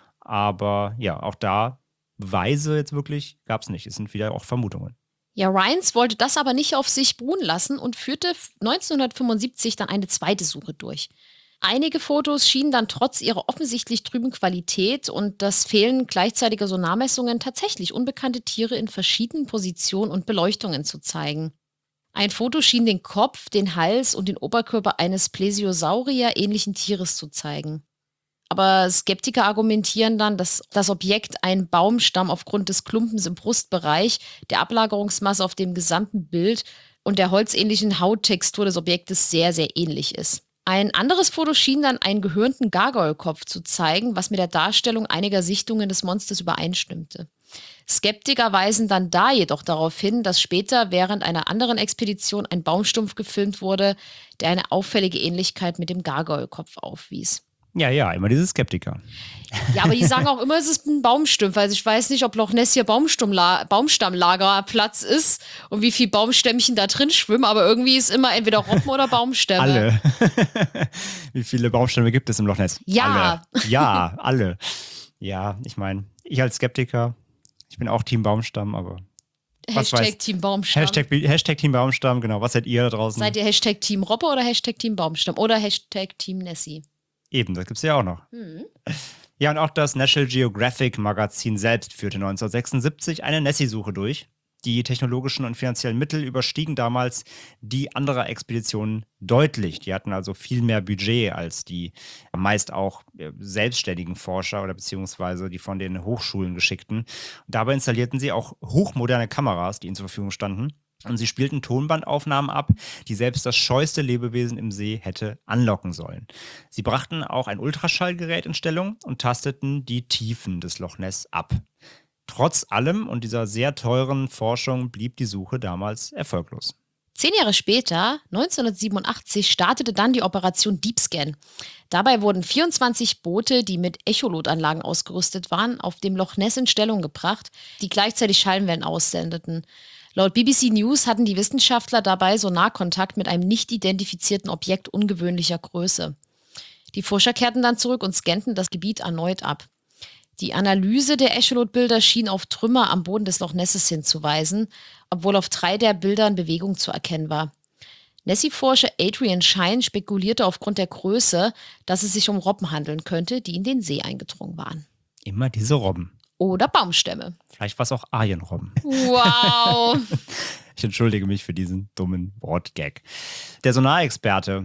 Aber ja, auch da Beweise jetzt wirklich gab es nicht. Es sind wieder auch Vermutungen. Ja, Rines wollte das aber nicht auf sich beruhen lassen und führte 1975 dann eine zweite Suche durch. Einige Fotos schienen dann trotz ihrer offensichtlich trüben Qualität und das Fehlen gleichzeitiger Sonarmessungen tatsächlich unbekannte Tiere in verschiedenen Positionen und Beleuchtungen zu zeigen. Ein Foto schien den Kopf, den Hals und den Oberkörper eines Plesiosaurier-ähnlichen Tieres zu zeigen. Aber Skeptiker argumentieren dann, dass das Objekt ein Baumstamm aufgrund des Klumpens im Brustbereich, der Ablagerungsmasse auf dem gesamten Bild und der holzähnlichen Hauttextur des Objektes sehr, sehr ähnlich ist. Ein anderes Foto schien dann einen gehörnten Gargoyle-Kopf zu zeigen, was mit der Darstellung einiger Sichtungen des Monsters übereinstimmte. Skeptiker weisen dann da jedoch darauf hin, dass später während einer anderen Expedition ein Baumstumpf gefilmt wurde, der eine auffällige Ähnlichkeit mit dem Gargoyle-Kopf aufwies. Ja, immer diese Skeptiker. Ja, aber die sagen auch immer, es ist ein Baumstumpf. Also ich weiß nicht, ob Loch Ness hier Baumstammlagerplatz ist und wie viele Baumstämmchen da drin schwimmen, aber irgendwie ist immer entweder Robben oder Baumstämme. Alle. Wie viele Baumstämme gibt es im Loch Ness? Ja. Alle. Ja, alle. Ja, ich meine, ich als Skeptiker, ich bin auch Team Baumstamm, aber Hashtag Team Baumstamm. Hashtag Team Baumstamm, genau. Was seid ihr da draußen? Seid ihr Hashtag Team Robbe oder Hashtag Team Baumstamm oder Hashtag Team Nessie? Eben, das gibt es ja auch noch. Ja, und auch das National Geographic Magazin selbst führte 1976 eine Nessie-Suche durch. Die technologischen und finanziellen Mittel überstiegen damals die anderer Expeditionen deutlich. Die hatten also viel mehr Budget als die meist auch selbstständigen Forscher oder beziehungsweise die von den Hochschulen geschickten. Und dabei installierten sie auch hochmoderne Kameras, die ihnen zur Verfügung standen. Und sie spielten Tonbandaufnahmen ab, die selbst das scheueste Lebewesen im See hätte anlocken sollen. Sie brachten auch ein Ultraschallgerät in Stellung und tasteten die Tiefen des Loch Ness ab. Trotz allem und dieser sehr teuren Forschung blieb die Suche damals erfolglos. 10 Jahre später, 1987, startete dann die Operation Deepscan. Dabei wurden 24 Boote, die mit Echolotanlagen ausgerüstet waren, auf dem Loch Ness in Stellung gebracht, die gleichzeitig Schallwellen aussendeten. Laut BBC News hatten die Wissenschaftler dabei Sonarkontakt mit einem nicht identifizierten Objekt ungewöhnlicher Größe. Die Forscher kehrten dann zurück und scannten das Gebiet erneut ab. Die Analyse der Echolot-Bilder schien auf Trümmer am Boden des Loch Nesses hinzuweisen, obwohl auf 3 der Bildern Bewegung zu erkennen war. Nessie-Forscher Adrian Shine spekulierte aufgrund der Größe, dass es sich um Robben handeln könnte, die in den See eingedrungen waren. Immer diese Robben. Oder Baumstämme. Vielleicht war es auch Arienrobben. Wow! Ich entschuldige mich für diesen dummen Wortgag. Der Sonarexperte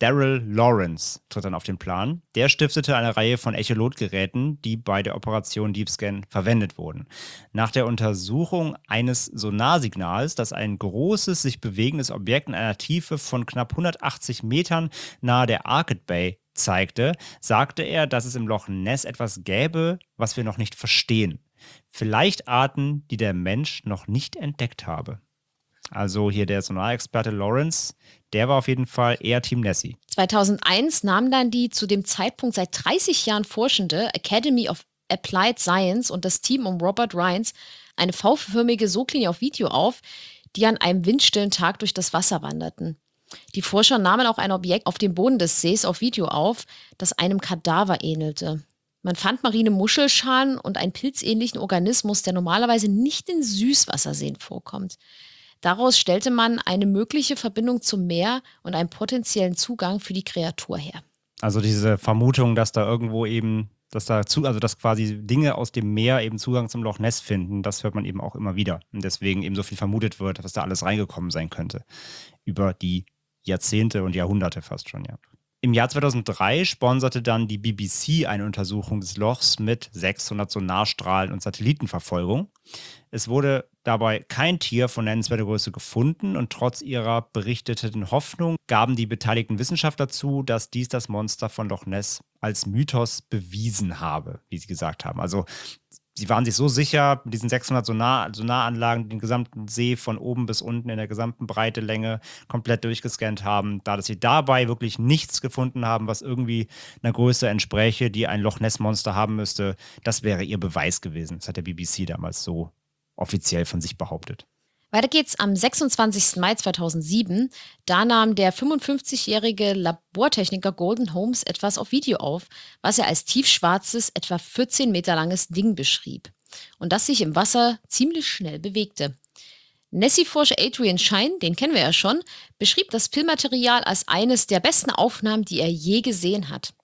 Daryl Lawrence tritt dann auf den Plan. Der stiftete eine Reihe von Echolotgeräten, die bei der Operation DeepScan verwendet wurden. Nach der Untersuchung eines Sonarsignals, das ein großes, sich bewegendes Objekt in einer Tiefe von knapp 180 Metern nahe der Arcade Bay zeigte, sagte er, dass es im Loch Ness etwas gäbe, was wir noch nicht verstehen. Vielleicht Arten, die der Mensch noch nicht entdeckt habe. Also hier der Sonarexperte Lawrence, der war auf jeden Fall eher Team Nessie. 2001 nahm dann die zu dem Zeitpunkt seit 30 Jahren forschende Academy of Applied Science und das Team um Robert Rines eine V-förmige Soglinie auf Video auf, die an einem windstillen Tag durch das Wasser wanderten. Die Forscher nahmen auch ein Objekt auf dem Boden des Sees auf Video auf, das einem Kadaver ähnelte. Man fand marine Muschelschalen und einen pilzähnlichen Organismus, der normalerweise nicht in Süßwasserseen vorkommt. Daraus stellte man eine mögliche Verbindung zum Meer und einen potenziellen Zugang für die Kreatur her. Also diese Vermutung, dass da irgendwo eben, dass quasi Dinge aus dem Meer eben Zugang zum Loch Ness finden, das hört man eben auch immer wieder. Und deswegen eben so viel vermutet wird, was da alles reingekommen sein könnte. Über die Jahrzehnte und Jahrhunderte fast schon, ja. Im Jahr 2003 sponserte dann die BBC eine Untersuchung des Lochs mit 600 Sonarstrahlen und Satellitenverfolgung. Es wurde dabei kein Tier von nennenswerter Größe gefunden und trotz ihrer berichteten Hoffnung gaben die beteiligten Wissenschaftler zu, dass dies das Monster von Loch Ness als Mythos bewiesen habe, wie sie gesagt haben. Also sie waren sich so sicher, mit diesen 600 Sonaranlagen den gesamten See von oben bis unten in der gesamten Breite, Länge komplett durchgescannt haben, dass sie dabei wirklich nichts gefunden haben, was irgendwie einer Größe entspräche, die ein Loch Ness Monster haben müsste. Das wäre ihr Beweis gewesen. Das hat der BBC damals so offiziell von sich behauptet. Weiter geht's am 26. Mai 2007. Da nahm der 55-jährige Labortechniker Golden Holmes etwas auf Video auf, was er als tiefschwarzes, etwa 14 Meter langes Ding beschrieb und das sich im Wasser ziemlich schnell bewegte. Nessie-Forscher Adrian Shine, den kennen wir ja schon, beschrieb das Filmmaterial als eines der besten Aufnahmen, die er je gesehen hat.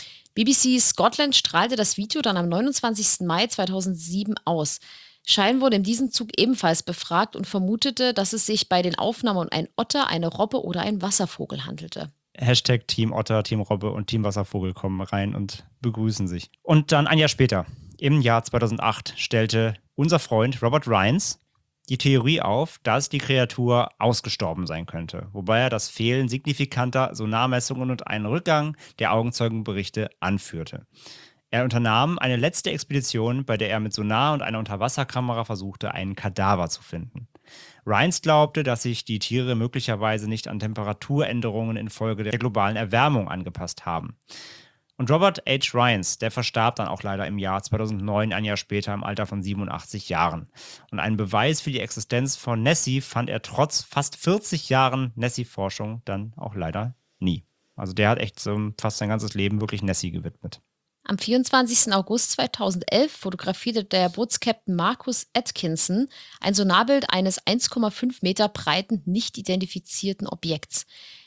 BBC Scotland strahlte das Video dann am 29. Mai 2007 aus. Shine wurde in diesem Zug ebenfalls befragt und vermutete, dass es sich bei den Aufnahmen um einen Otter, eine Robbe oder einen Wasservogel handelte. Hashtag Team Otter, Team Robbe und Team Wasservogel kommen rein und begrüßen sich. Und dann ein Jahr später, im Jahr 2008, stellte unser Freund Robert Rines die Theorie auf, dass die Kreatur ausgestorben sein könnte, wobei er das Fehlen signifikanter Sonarmessungen und einen Rückgang der Augenzeugenberichte anführte. Er unternahm eine letzte Expedition, bei der er mit Sonar und einer Unterwasserkamera versuchte, einen Kadaver zu finden. Rines glaubte, dass sich die Tiere möglicherweise nicht an Temperaturänderungen infolge der globalen Erwärmung angepasst haben. Und Robert H. Rines, der verstarb dann auch leider im Jahr 2009, ein Jahr später im Alter von 87 Jahren. Und einen Beweis für die Existenz von Nessie fand er trotz fast 40 Jahren Nessie-Forschung dann auch leider nie. Also der hat echt fast sein ganzes Leben wirklich Nessie gewidmet. Am 24. August 2011 fotografierte der Bootskapitän Marcus Atkinson ein Sonarbild eines 1,5 Meter breiten, nicht identifizierten Objekts.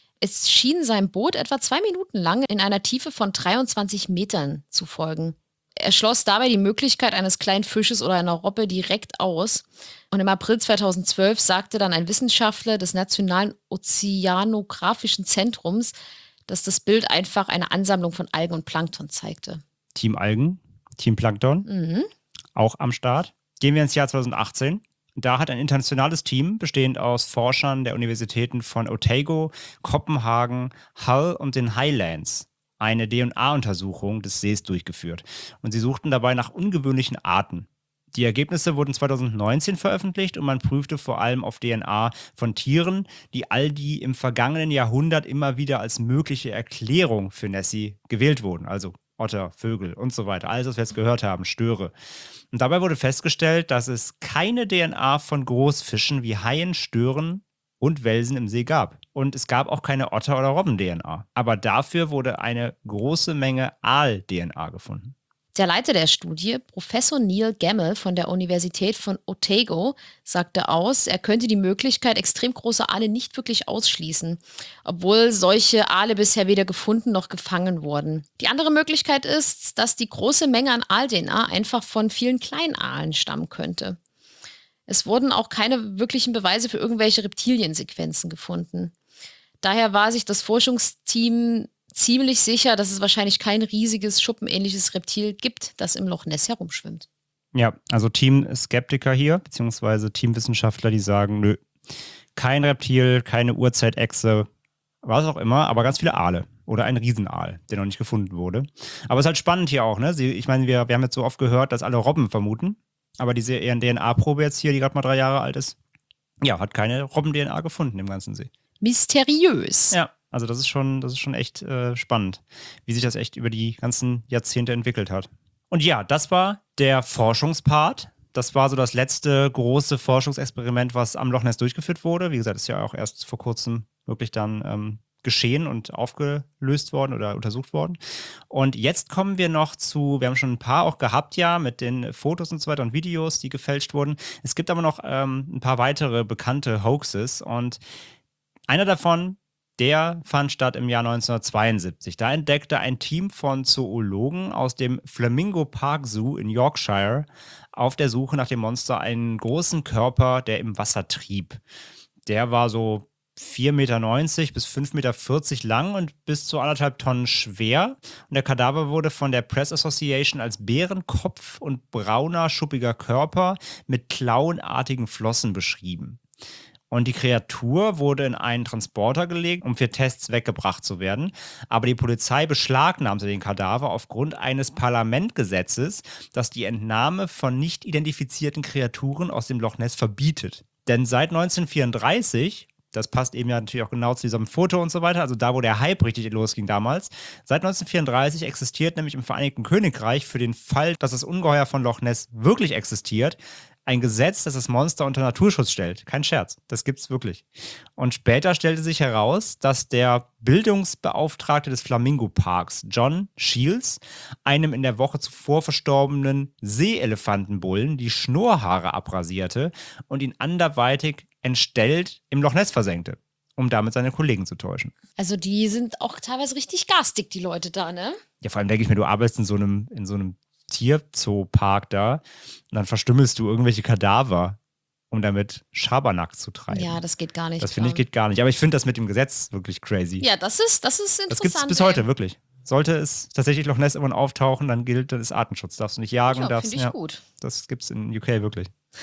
Es schien seinem Boot etwa 2 Minuten lang in einer Tiefe von 23 Metern zu folgen. Er schloss dabei die Möglichkeit eines kleinen Fisches oder einer Robbe direkt aus. Und im April 2012 sagte dann ein Wissenschaftler des Nationalen Ozeanographischen Zentrums, dass das Bild einfach eine Ansammlung von Algen und Plankton zeigte. Team Algen, Team Plankton, auch am Start. Gehen wir ins Jahr 2018. Da hat ein internationales Team, bestehend aus Forschern der Universitäten von Otago, Kopenhagen, Hull und den Highlands, eine DNA-Untersuchung des Sees durchgeführt. Und sie suchten dabei nach ungewöhnlichen Arten. Die Ergebnisse wurden 2019 veröffentlicht und man prüfte vor allem auf DNA von Tieren, die all die im vergangenen Jahrhundert immer wieder als mögliche Erklärung für Nessie gewählt wurden. Also Otter, Vögel und so weiter. Alles, was wir jetzt gehört haben, Störe. Und dabei wurde festgestellt, dass es keine DNA von Großfischen wie Haien, Stören und Welsen im See gab. Und es gab auch keine Otter- oder Robben-DNA. Aber dafür wurde eine große Menge Aal-DNA gefunden. Der Leiter der Studie, Professor Neil Gamble von der Universität von Otago, sagte aus, er könnte die Möglichkeit extrem großer Aale nicht wirklich ausschließen, obwohl solche Aale bisher weder gefunden noch gefangen wurden. Die andere Möglichkeit ist, dass die große Menge an Aal-DNA einfach von vielen kleinen Aalen stammen könnte. Es wurden auch keine wirklichen Beweise für irgendwelche Reptiliensequenzen gefunden. Daher war sich das Forschungsteam ziemlich sicher, dass es wahrscheinlich kein riesiges, schuppenähnliches Reptil gibt, das im Loch Ness herumschwimmt. Ja, also Team-Skeptiker hier, beziehungsweise Teamwissenschaftler, die sagen, nö, kein Reptil, keine Urzeitechse, was auch immer, aber ganz viele Aale oder ein Riesenaal, der noch nicht gefunden wurde. Aber es ist halt spannend hier auch, ne? Ich meine, wir haben jetzt so oft gehört, dass alle Robben vermuten, aber diese DNA-Probe jetzt hier, die gerade mal 3 Jahre alt ist, ja, hat keine Robben-DNA gefunden im ganzen See. Mysteriös. Ja, also das ist schon echt spannend, wie sich das echt über die ganzen Jahrzehnte entwickelt hat. Und ja, das war der Forschungspart. Das war so das letzte große Forschungsexperiment, was am Loch Ness durchgeführt wurde. Wie gesagt, ist ja auch erst vor kurzem wirklich dann geschehen und aufgelöst worden oder untersucht worden. Und jetzt kommen wir noch zu, wir haben schon ein paar auch gehabt, ja, mit den Fotos und so weiter und Videos, die gefälscht wurden. Es gibt aber noch ein paar weitere bekannte Hoaxes und einer davon, der fand statt im Jahr 1972. Da entdeckte ein Team von Zoologen aus dem Flamingo Park Zoo in Yorkshire auf der Suche nach dem Monster einen großen Körper, der im Wasser trieb. Der war so 4,90 Meter bis 5,40 Meter lang und bis zu 1,5 Tonnen schwer. Und der Kadaver wurde von der Press Association als Bärenkopf und brauner, schuppiger Körper mit klauenartigen Flossen beschrieben. Und die Kreatur wurde in einen Transporter gelegt, um für Tests weggebracht zu werden. Aber die Polizei beschlagnahmte den Kadaver aufgrund eines Parlamentgesetzes, das die Entnahme von nicht identifizierten Kreaturen aus dem Loch Ness verbietet. Denn seit 1934, das passt eben ja natürlich auch genau zu diesem Foto und so weiter, also da, wo der Hype richtig losging damals, seit 1934 existiert nämlich im Vereinigten Königreich für den Fall, dass das Ungeheuer von Loch Ness wirklich existiert, ein Gesetz, das das Monster unter Naturschutz stellt. Kein Scherz, das gibt's wirklich. Und später stellte sich heraus, dass der Bildungsbeauftragte des Flamingo-Parks, John Shields, einem in der Woche zuvor verstorbenen Seeelefantenbullen die Schnurrhaare abrasierte und ihn anderweitig entstellt im Loch Ness versenkte, um damit seine Kollegen zu täuschen. Also die sind auch teilweise richtig garstig, die Leute da, ne? Ja, vor allem denke ich mir, du arbeitest in so einem Tierzoopark da und dann verstümmelst du irgendwelche Kadaver, um damit Schabernack zu treiben. Ja, das geht gar nicht. Das finde ich geht gar nicht. Aber ich finde das mit dem Gesetz wirklich crazy. Ja, das ist interessant. Das gibt es bis heute, wirklich. Sollte es tatsächlich Loch Ness irgendwann auftauchen, dann ist Artenschutz. Darfst du nicht jagen. Ja, finde ich gut. Das gibt es in UK wirklich.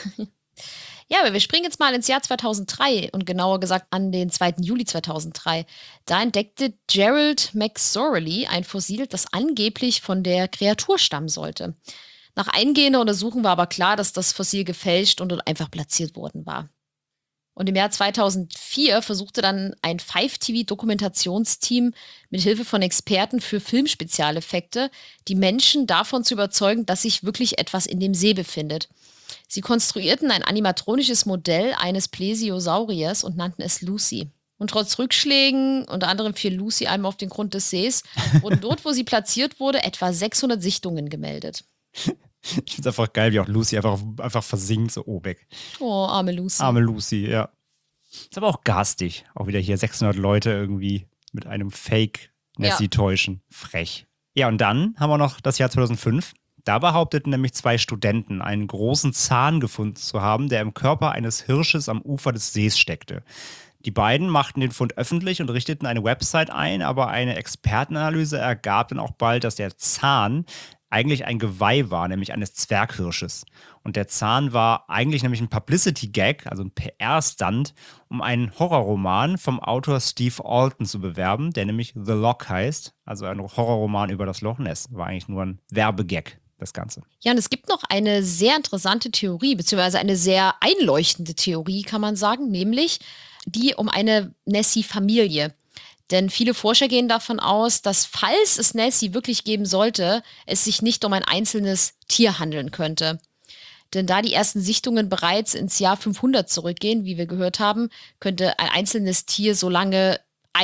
Ja, aber wir springen jetzt mal ins Jahr 2003 und genauer gesagt an den 2. Juli 2003. Da entdeckte Gerald McSorley ein Fossil, das angeblich von der Kreatur stammen sollte. Nach eingehender Untersuchung war aber klar, dass das Fossil gefälscht und dort einfach platziert worden war. Und im Jahr 2004 versuchte dann ein 5-TV-Dokumentationsteam mit Hilfe von Experten für Filmspezialeffekte die Menschen davon zu überzeugen, dass sich wirklich etwas in dem See befindet. Sie konstruierten ein animatronisches Modell eines Plesiosauriers und nannten es Lucy. Und trotz Rückschlägen, unter anderem fiel Lucy einmal auf den Grund des Sees, wurden dort, wo sie platziert wurde, etwa 600 Sichtungen gemeldet. Ich finde es einfach geil, wie auch Lucy einfach versinkt, so weg. Oh, arme Lucy. Arme Lucy, ja. Ist aber auch garstig. Auch wieder hier 600 Leute irgendwie mit einem Fake-Nessie täuschen. Frech. Ja, und dann haben wir noch das Jahr 2005. Da behaupteten nämlich 2 Studenten, einen großen Zahn gefunden zu haben, der im Körper eines Hirsches am Ufer des Sees steckte. Die beiden machten den Fund öffentlich und richteten eine Website ein, aber eine Expertenanalyse ergab dann auch bald, dass der Zahn eigentlich ein Geweih war, nämlich eines Zwerghirsches. Und der Zahn war eigentlich nämlich ein Publicity-Gag, also ein PR-Stunt, um einen Horrorroman vom Autor Steve Alton zu bewerben, der nämlich The Loch heißt, also ein Horrorroman über das Loch Ness. War eigentlich nur ein Werbegag, das Ganze. Ja, und es gibt noch eine sehr interessante Theorie, beziehungsweise eine sehr einleuchtende Theorie, kann man sagen, nämlich die um eine Nessie-Familie. Denn viele Forscher gehen davon aus, dass, falls es Nessie wirklich geben sollte, es sich nicht um ein einzelnes Tier handeln könnte. Denn da die ersten Sichtungen bereits ins Jahr 500 zurückgehen, wie wir gehört haben, könnte ein einzelnes Tier so lange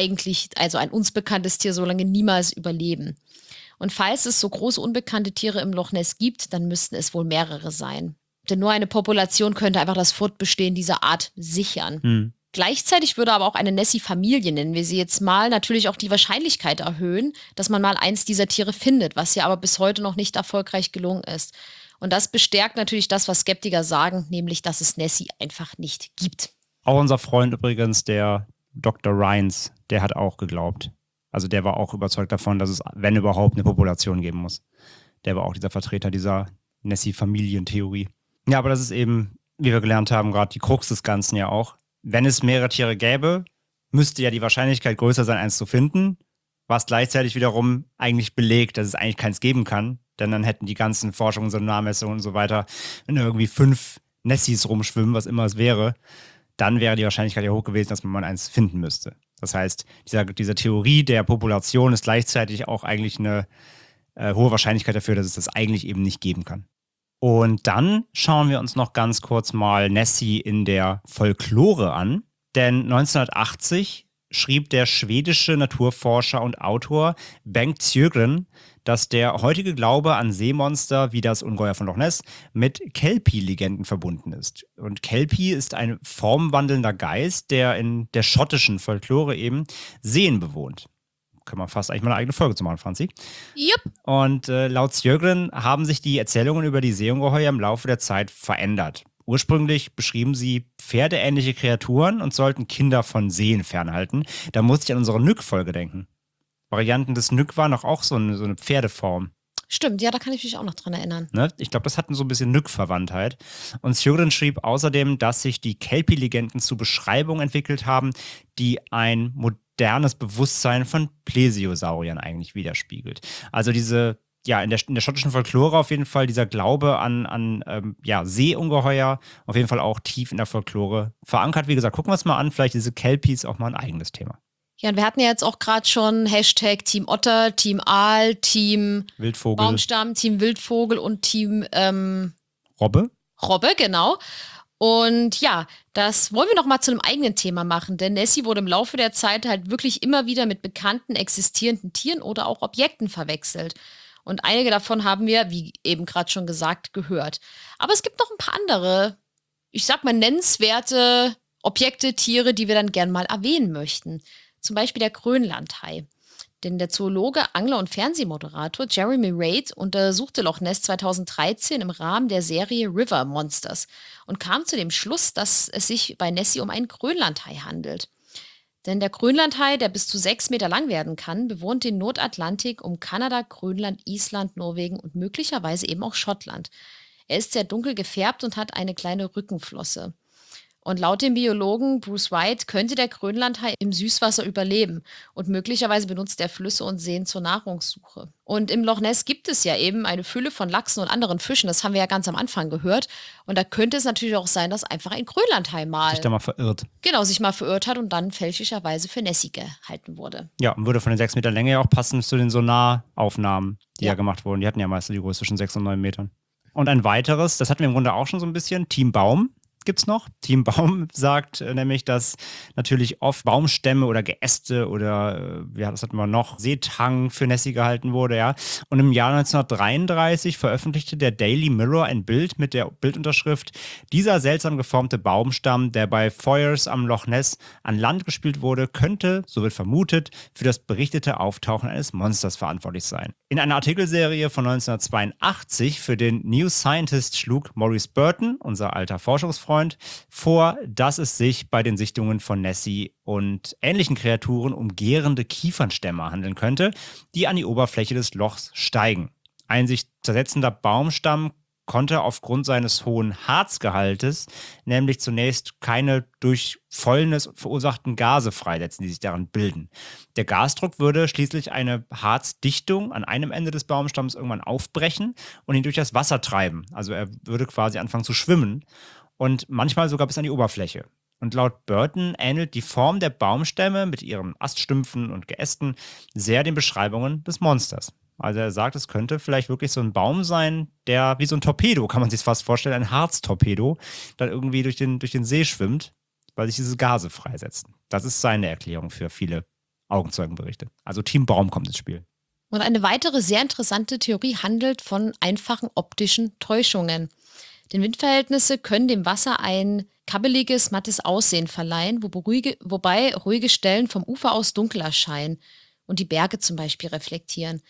also ein uns bekanntes Tier so lange niemals überleben. Und falls es so große unbekannte Tiere im Loch Ness gibt, dann müssten es wohl mehrere sein. Denn nur eine Population könnte einfach das Fortbestehen dieser Art sichern. Gleichzeitig würde aber auch eine Nessie-Familie, nennen wir sie jetzt mal, natürlich auch die Wahrscheinlichkeit erhöhen, dass man mal eins dieser Tiere findet, was ja aber bis heute noch nicht erfolgreich gelungen ist. Und das bestärkt natürlich das, was Skeptiker sagen, nämlich, dass es Nessie einfach nicht gibt. Auch unser Freund übrigens, der Dr. Rhines, der hat auch geglaubt. Also der war auch überzeugt davon, dass es, wenn überhaupt, eine Population geben muss. Der war auch dieser Vertreter dieser Nessie-Familientheorie. Ja, aber das ist eben, wie wir gelernt haben, gerade die Krux des Ganzen ja auch. Wenn es mehrere Tiere gäbe, müsste ja die Wahrscheinlichkeit größer sein, eins zu finden, was gleichzeitig wiederum eigentlich belegt, dass es eigentlich keins geben kann. Denn dann hätten die ganzen Forschungen, Sonarmessungen und so weiter, wenn irgendwie 5 Nessies rumschwimmen, was immer es wäre, dann wäre die Wahrscheinlichkeit ja hoch gewesen, dass man mal eins finden müsste. Das heißt, diese Theorie der Population ist gleichzeitig auch eigentlich eine hohe Wahrscheinlichkeit dafür, dass es das eigentlich eben nicht geben kann. Und dann schauen wir uns noch ganz kurz mal Nessie in der Folklore an. Denn 1980 schrieb der schwedische Naturforscher und Autor Bengt Sjögren, dass der heutige Glaube an Seemonster wie das Ungeheuer von Loch Ness mit Kelpie-Legenden verbunden ist. Und Kelpie ist ein formwandelnder Geist, der in der schottischen Folklore eben Seen bewohnt. Kann man fast eigentlich mal eine eigene Folge zu machen, Franzi. Jupp. Und laut Sjögren haben sich die Erzählungen über die Seeungeheuer im Laufe der Zeit verändert. Ursprünglich beschrieben sie pferdeähnliche Kreaturen und sollten Kinder von Seen fernhalten. Da musste ich an unsere Nyck-Folge denken. Varianten des Nyck waren doch auch so eine Pferdeform. Stimmt, ja, da kann ich mich auch noch dran erinnern. Ne? Ich glaube, das hatten so ein bisschen Nyck-Verwandtheit. Und Sjögren schrieb außerdem, dass sich die Kelpie-Legenden zu Beschreibungen entwickelt haben, die ein modernes Bewusstsein von Plesiosauriern eigentlich widerspiegelt. Also diese, ja, in der schottischen Folklore auf jeden Fall dieser Glaube an Seeungeheuer, auf jeden Fall auch tief in der Folklore verankert. Wie gesagt, gucken wir uns mal an, vielleicht diese Kelpies auch mal ein eigenes Thema. Ja, und wir hatten ja jetzt auch gerade schon Hashtag Team Otter, Team Aal, Team Wildvogel. Baumstamm, Team Wildvogel und Team Robbe, genau. Und ja, das wollen wir noch mal zu einem eigenen Thema machen, denn Nessie wurde im Laufe der Zeit halt wirklich immer wieder mit bekannten, existierenden Tieren oder auch Objekten verwechselt. Und einige davon haben wir, wie eben gerade schon gesagt, gehört. Aber es gibt noch ein paar andere, ich sag mal, nennenswerte Objekte, Tiere, die wir dann gern mal erwähnen möchten. Zum Beispiel der Grönlandhai. Denn der Zoologe, Angler und Fernsehmoderator Jeremy Reid untersuchte Loch Ness 2013 im Rahmen der Serie River Monsters und kam zu dem Schluss, dass es sich bei Nessie um einen Grönlandhai handelt. Denn der Grönlandhai, der bis zu 6 Meter lang werden kann, bewohnt den Nordatlantik um Kanada, Grönland, Island, Norwegen und möglicherweise eben auch Schottland. Er ist sehr dunkel gefärbt und hat eine kleine Rückenflosse. Und laut dem Biologen Bruce White könnte der Grönlandhai im Süßwasser überleben und möglicherweise benutzt er Flüsse und Seen zur Nahrungssuche. Und im Loch Ness gibt es ja eben eine Fülle von Lachsen und anderen Fischen, das haben wir ja ganz am Anfang gehört. Und da könnte es natürlich auch sein, dass einfach ein Grönlandhai sich da mal verirrt. Genau, sich mal verirrt hat und dann fälschlicherweise für Nessie gehalten wurde. Ja, und würde von den 6 Metern Länge ja auch passen zu den Sonaraufnahmen, die ja gemacht wurden. Die hatten ja meistens die Größe zwischen 6 und 9 Metern. Und ein weiteres, das hatten wir im Grunde auch schon so ein bisschen, Team Baum. Gibt's noch. Team Baum sagt nämlich, dass natürlich oft Baumstämme oder Geäste oder, das hatten wir noch, Seetang für Nessie gehalten wurde, ja. Und im Jahr 1933 veröffentlichte der Daily Mirror ein Bild mit der Bildunterschrift: Dieser seltsam geformte Baumstamm, der bei Foyers am Loch Ness an Land gespült wurde, könnte, so wird vermutet, für das berichtete Auftauchen eines Monsters verantwortlich sein. In einer Artikelserie von 1982 für den New Scientist schlug Maurice Burton, unser alter Forschungsfreund, vor, dass es sich bei den Sichtungen von Nessie und ähnlichen Kreaturen um gärende Kiefernstämme handeln könnte, die an die Oberfläche des Lochs steigen. Ein sich zersetzender Baumstamm konnte aufgrund seines hohen Harzgehaltes nämlich zunächst keine durch Fäulnis verursachten Gase freisetzen, die sich daran bilden. Der Gasdruck würde schließlich eine Harzdichtung an einem Ende des Baumstamms irgendwann aufbrechen und ihn durch das Wasser treiben. Also er würde quasi anfangen zu schwimmen. Und manchmal sogar bis an die Oberfläche. Und laut Burton ähnelt die Form der Baumstämme mit ihren Aststümpfen und Geästen sehr den Beschreibungen des Monsters. Also er sagt, es könnte vielleicht wirklich so ein Baum sein, der wie so ein Torpedo, kann man sich fast vorstellen, ein Harztorpedo, dann irgendwie durch den See schwimmt, weil sich diese Gase freisetzen. Das ist seine Erklärung für viele Augenzeugenberichte. Also Team Baum kommt ins Spiel. Und eine weitere sehr interessante Theorie handelt von einfachen optischen Täuschungen. Denn Windverhältnisse können dem Wasser ein kabbeliges, mattes Aussehen verleihen, wobei ruhige Stellen vom Ufer aus dunkel erscheinen und die Berge zum Beispiel reflektieren.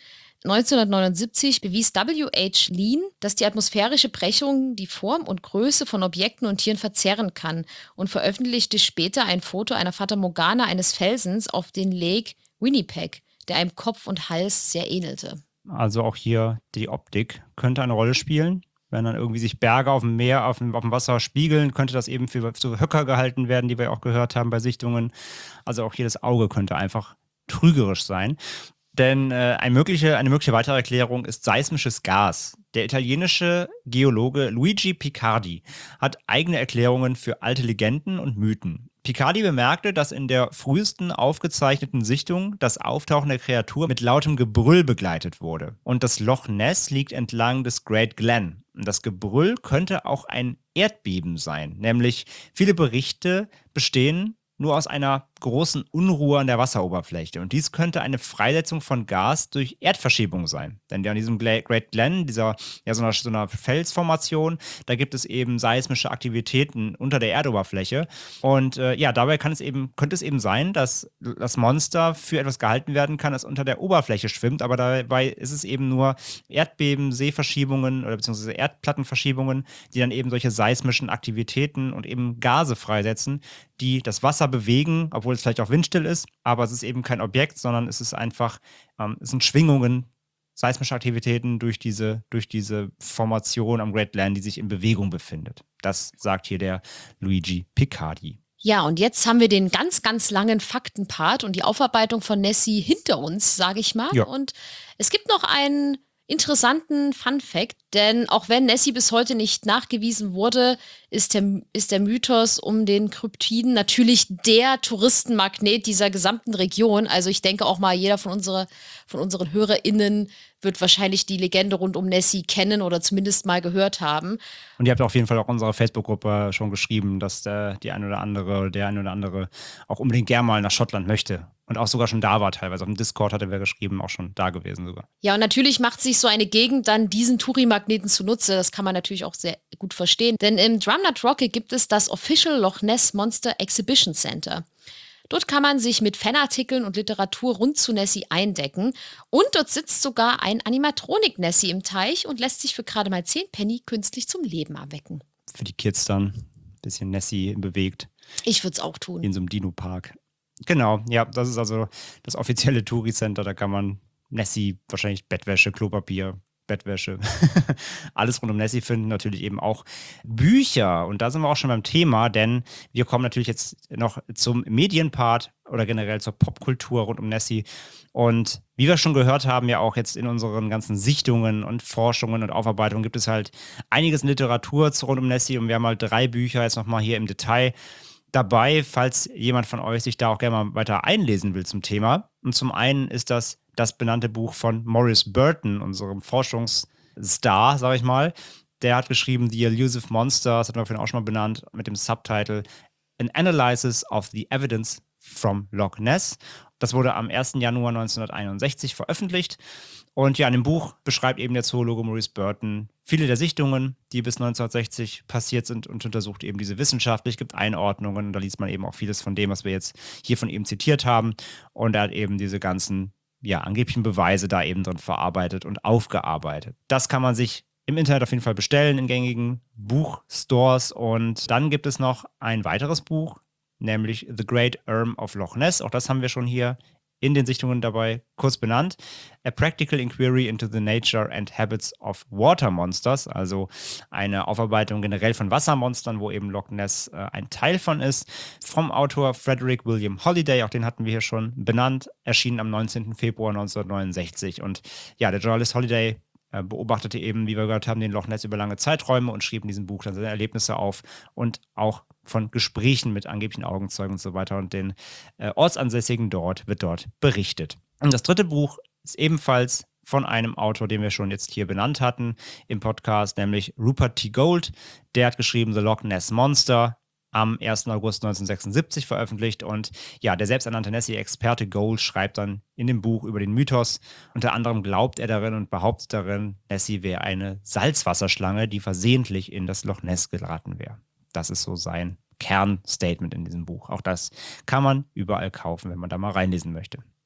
1979 bewies W.H. Lean, dass die atmosphärische Brechung die Form und Größe von Objekten und Tieren verzerren kann und veröffentlichte später ein Foto einer Fata Morgana eines Felsens auf den Lake Winnipeg, der einem Kopf und Hals sehr ähnelte. Also auch hier die Optik könnte eine Rolle spielen. Wenn dann irgendwie sich Berge auf dem Meer, auf dem Wasser spiegeln, könnte das eben für so Höcker gehalten werden, die wir auch gehört haben bei Sichtungen. Also auch hier das Auge könnte einfach trügerisch sein. Denn eine mögliche weitere Erklärung ist seismisches Gas. Der italienische Geologe Luigi Picardi hat eigene Erklärungen für alte Legenden und Mythen. Picardi bemerkte, dass in der frühesten aufgezeichneten Sichtung das Auftauchen der Kreatur mit lautem Gebrüll begleitet wurde. Und das Loch Ness liegt entlang des Great Glen. Und das Gebrüll könnte auch ein Erdbeben sein. Nämlich viele Berichte bestehen nur aus einer großen Unruhe an der Wasseroberfläche. Und dies könnte eine Freisetzung von Gas durch Erdverschiebung sein. Denn an diesem Great Glen, so einer Felsformation, da gibt es eben seismische Aktivitäten unter der Erdoberfläche. Und dabei könnte es eben sein, dass das Monster für etwas gehalten werden kann, das unter der Oberfläche schwimmt. Aber dabei ist es eben nur Erdbeben, Seeverschiebungen oder beziehungsweise Erdplattenverschiebungen, die dann eben solche seismischen Aktivitäten und eben Gase freisetzen, die das Wasser bewegen, obwohl es vielleicht auch windstill ist, aber es ist eben kein Objekt, sondern es ist einfach, es sind Schwingungen, seismische Aktivitäten durch diese Formation am Great Glen, die sich in Bewegung befindet. Das sagt hier der Luigi Picardi. Ja, und jetzt haben wir den ganz, ganz langen Faktenpart und die Aufarbeitung von Nessie hinter uns, sage ich mal. Ja. Und es gibt noch einen interessanten Fun-Fact, denn auch wenn Nessie bis heute nicht nachgewiesen wurde, ist der Mythos um den Kryptiden natürlich der Touristenmagnet dieser gesamten Region. Also ich denke auch mal, jeder von unseren HörerInnen wird wahrscheinlich die Legende rund um Nessie kennen oder zumindest mal gehört haben. Und ihr habt auf jeden Fall auch unserer Facebook-Gruppe schon geschrieben, dass der ein oder andere auch unbedingt gerne mal nach Schottland möchte. Und auch sogar schon da war teilweise. Auf dem Discord hatte wer geschrieben, auch schon da gewesen sogar. Ja, und natürlich macht sich so eine Gegend dann diesen Touri-Magneten zunutze. Das kann man natürlich auch sehr gut verstehen. Denn im Drumnut Rocket gibt es das Official Loch Ness Monster Exhibition Center. Dort kann man sich mit Fanartikeln und Literatur rund zu Nessie eindecken. Und dort sitzt sogar ein Animatronik-Nessie im Teich und lässt sich für gerade mal 10 Penny künstlich zum Leben erwecken. Für die Kids dann ein bisschen Nessie bewegt. Ich würde es auch tun. In so einem Dino-Park. Genau, ja, das ist also das offizielle Touri-Center. Da kann man Nessie, wahrscheinlich Bettwäsche, Klopapier, Bettwäsche, alles rund um Nessie finden. Natürlich eben auch Bücher. Und da sind wir auch schon beim Thema, denn wir kommen natürlich jetzt noch zum Medienpart oder generell zur Popkultur rund um Nessie. Und wie wir schon gehört haben, ja auch jetzt in unseren ganzen Sichtungen und Forschungen und Aufarbeitungen gibt es halt einiges in Literatur rund um Nessie. Und wir haben halt 3 Bücher jetzt nochmal hier im Detail dabei, falls jemand von euch sich da auch gerne mal weiter einlesen will zum Thema. Und zum einen ist das benannte Buch von Maurice Burton, unserem Forschungsstar, sage ich mal. Der hat geschrieben The Elusive Monster, das hatten wir vorhin auch schon mal benannt, mit dem Subtitle An Analysis of the Evidence from Loch Ness. Das wurde am 1. Januar 1961 veröffentlicht. Und ja, in dem Buch beschreibt eben der Zoologe Maurice Burton viele der Sichtungen, die bis 1960 passiert sind und untersucht eben diese wissenschaftlich, gibt Einordnungen und da liest man eben auch vieles von dem, was wir jetzt hier von ihm zitiert haben. Und er hat eben diese ganzen, angeblichen Beweise da eben drin verarbeitet und aufgearbeitet. Das kann man sich im Internet auf jeden Fall bestellen in gängigen Buchstores. Und dann gibt es noch ein weiteres Buch, nämlich The Great Erm of Loch Ness. Auch das haben wir schon hier in den Sichtungen dabei kurz benannt. A Practical Inquiry into the Nature and Habits of Water Monsters, also eine Aufarbeitung generell von Wassermonstern, wo eben Loch Ness ein Teil von ist. Vom Autor Frederick William Holiday, auch den hatten wir hier schon benannt, erschienen am 19. Februar 1969. Und ja, der Journalist Holiday beobachtete eben, wie wir gehört haben, den Loch Ness über lange Zeiträume und schrieb in diesem Buch dann seine Erlebnisse auf und auch von Gesprächen mit angeblichen Augenzeugen und so weiter und den Ortsansässigen wird dort berichtet. Und das 3. Buch ist ebenfalls von einem Autor, den wir schon jetzt hier benannt hatten im Podcast, nämlich Rupert T. Gold. Der hat geschrieben The Loch Ness Monster, am 1. August 1976 veröffentlicht. Und ja, der selbsternannte Nessie-Experte Gold schreibt dann in dem Buch über den Mythos. Unter anderem glaubt er darin und behauptet darin, Nessie wäre eine Salzwasserschlange, die versehentlich in das Loch Ness geraten wäre. Das ist so sein Kernstatement in diesem Buch. Auch das kann man überall kaufen, wenn man da mal reinlesen möchte.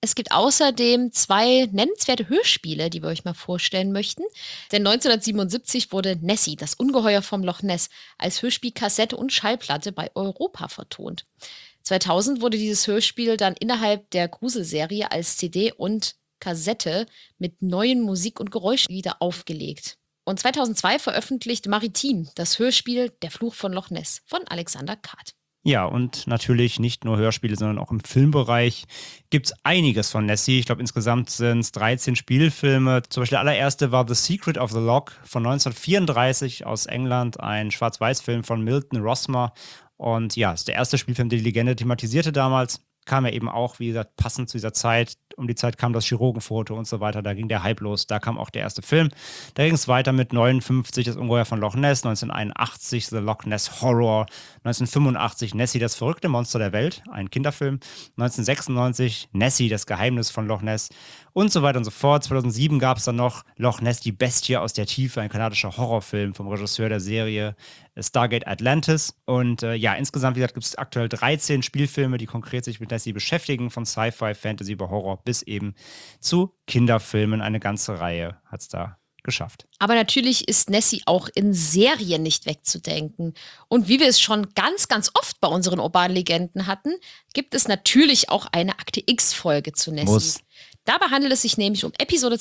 Es gibt außerdem 2 nennenswerte Hörspiele, die wir euch mal vorstellen möchten. Denn 1977 wurde Nessie, das Ungeheuer vom Loch Ness, als Hörspielkassette und Schallplatte bei Europa vertont. 2000 wurde dieses Hörspiel dann innerhalb der Gruselserie als CD und Kassette mit neuen Musik- und Geräuschen wieder aufgelegt. Und 2002 veröffentlichte Maritim das Hörspiel Der Fluch von Loch Ness von Alexander Kart. Ja, und natürlich nicht nur Hörspiele, sondern auch im Filmbereich gibt es einiges von Nessie. Ich glaube, insgesamt sind es 13 Spielfilme. Zum Beispiel der allererste war The Secret of the Lock von 1934 aus England, ein Schwarz-Weiß-Film von Milton Rosmer. Und ja, ist der erste Spielfilm, der die Legende thematisierte damals. Kam ja eben auch, wie gesagt, passend zu dieser Zeit. Um die Zeit kam das Chirurgenfoto und so weiter. Da ging der Hype los. Da kam auch der erste Film. Da ging es weiter mit 59, das Ungeheuer von Loch Ness, 1981 The Loch Ness Horror, 1985 Nessie, das verrückte Monster der Welt, ein Kinderfilm, 1996 Nessie, das Geheimnis von Loch Ness und so weiter und so fort. 2007 gab es dann noch Loch Ness, die Bestie aus der Tiefe, ein kanadischer Horrorfilm vom Regisseur der Serie Stargate Atlantis. Und ja, insgesamt, wie gesagt, gibt es aktuell 13 Spielfilme, die konkret sich mit Nessie beschäftigen, von Sci-Fi, Fantasy über Horror bis eben zu Kinderfilmen. Eine ganze Reihe hat es da geschafft. Aber natürlich ist Nessie auch in Serien nicht wegzudenken. Und wie wir es schon ganz, ganz oft bei unseren urbanen Legenden hatten, gibt es natürlich auch eine Akte X-Folge zu Nessie. Muss. Dabei handelt es sich nämlich um Episode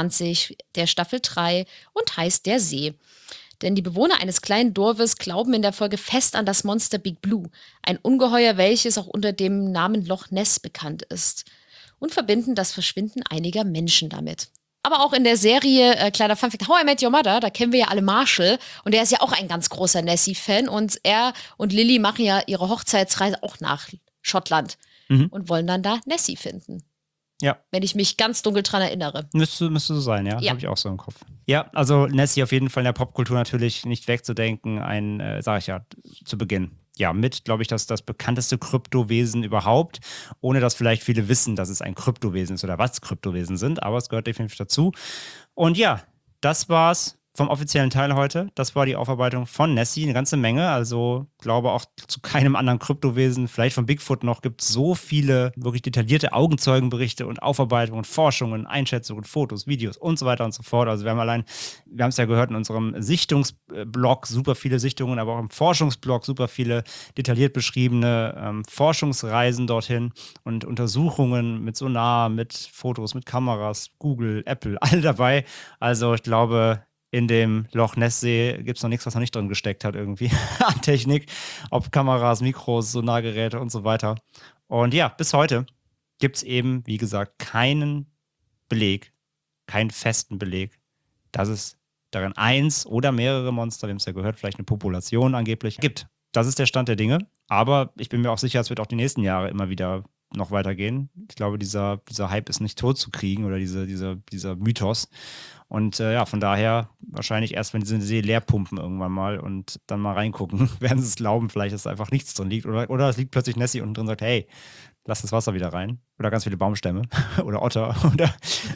22 der Staffel 3 und heißt Der See. Denn die Bewohner eines kleinen Dorfes glauben in der Folge fest an das Monster Big Blue, ein Ungeheuer, welches auch unter dem Namen Loch Ness bekannt ist, und verbinden das Verschwinden einiger Menschen damit. Aber auch in der Serie, kleiner Funfact, How I Met Your Mother, da kennen wir ja alle Marshall und der ist ja auch ein ganz großer Nessie-Fan und er und Lily machen ja ihre Hochzeitsreise auch nach Schottland und wollen dann da Nessie finden. Ja. Wenn ich mich ganz dunkel dran erinnere. Müsste so sein, ja. Ja. Habe ich auch so im Kopf. Ja, also Nessie auf jeden Fall in der Popkultur natürlich nicht wegzudenken. Sage ich ja, zu Beginn. Ja, mit, glaube ich, das bekannteste Kryptowesen überhaupt. Ohne dass vielleicht viele wissen, dass es ein Kryptowesen ist oder was Kryptowesen sind. Aber es gehört definitiv dazu. Und ja, das war's vom offiziellen Teil heute. Das war die Aufarbeitung von Nessie, eine ganze Menge. Also glaube auch zu keinem anderen Kryptowesen, vielleicht von Bigfoot noch, gibt es so viele wirklich detaillierte Augenzeugenberichte und Aufarbeitungen, Forschungen, Einschätzungen, Fotos, Videos und so weiter und so fort. Also wir haben es ja gehört in unserem Sichtungsblog, super viele Sichtungen, aber auch im Forschungsblog super viele detailliert beschriebene Forschungsreisen dorthin und Untersuchungen mit Sonar, mit Fotos, mit Kameras, Google, Apple, all dabei. Also ich glaube, in dem Loch Ness-See gibt es noch nichts, was noch nicht drin gesteckt hat irgendwie an Technik. Ob Kameras, Mikros, Sonargeräte und so weiter. Und ja, bis heute gibt es eben, wie gesagt, keinen Beleg, keinen festen Beleg, dass es darin eins oder mehrere Monster, wir haben es ja gehört, vielleicht eine Population angeblich gibt. Das ist der Stand der Dinge. Aber ich bin mir auch sicher, es wird auch die nächsten Jahre immer wieder noch weitergehen. Ich glaube, dieser Hype ist nicht tot zu kriegen oder dieser Mythos. Und ja, von daher wahrscheinlich erst, wenn diese See leer pumpen irgendwann mal und dann mal reingucken, werden sie es glauben, vielleicht, dass einfach nichts drin liegt. Oder es liegt plötzlich Nessie unten drin und sagt, hey, lass das Wasser wieder rein. Oder ganz viele Baumstämme oder Otter oder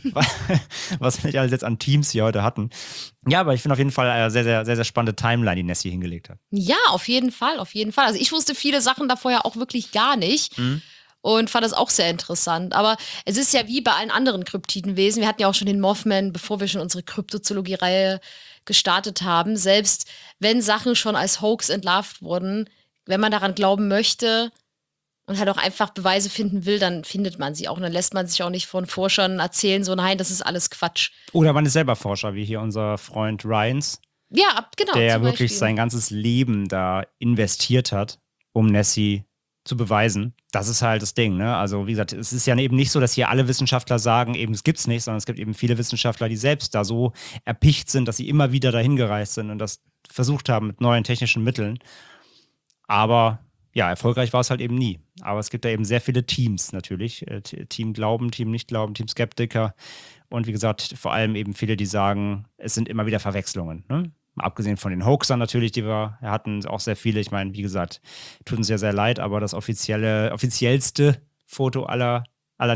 was wir nicht alles jetzt an Teams hier heute hatten. Ja, aber ich finde auf jeden Fall eine sehr, sehr, sehr, sehr spannende Timeline, die Nessie hingelegt hat. Ja, auf jeden Fall, auf jeden Fall. Also ich wusste viele Sachen da vorher auch wirklich gar nicht. Und fand das auch sehr interessant. Aber es ist ja wie bei allen anderen Kryptidenwesen. Wir hatten ja auch schon den Mothman, bevor wir schon unsere Kryptozoologie-Reihe gestartet haben. Selbst wenn Sachen schon als Hoax entlarvt wurden, wenn man daran glauben möchte und halt auch einfach Beweise finden will, dann findet man sie auch. Und dann lässt man sich auch nicht von Forschern erzählen, so nein, das ist alles Quatsch. Oder man ist selber Forscher, wie hier unser Freund Ryans. Ja, genau. Der wirklich sein ganzes Leben da investiert hat, um Nessie zu beweisen. Das ist halt das Ding, ne? Also wie gesagt, es ist ja eben nicht so, dass hier alle Wissenschaftler sagen, eben es gibt's nicht, sondern es gibt eben viele Wissenschaftler, die selbst da so erpicht sind, dass sie immer wieder dahin gereist sind und das versucht haben mit neuen technischen Mitteln. Aber ja, erfolgreich war es halt eben nie. Aber es gibt da eben sehr viele Teams natürlich. Team Glauben, Team Nicht-Glauben, Team Skeptiker und wie gesagt, vor allem eben viele, die sagen, es sind immer wieder Verwechslungen, ne? Abgesehen von den Hoaxern natürlich, die wir hatten, auch sehr viele. Ich meine, wie gesagt, tut uns ja sehr leid, aber das offiziellste Foto aller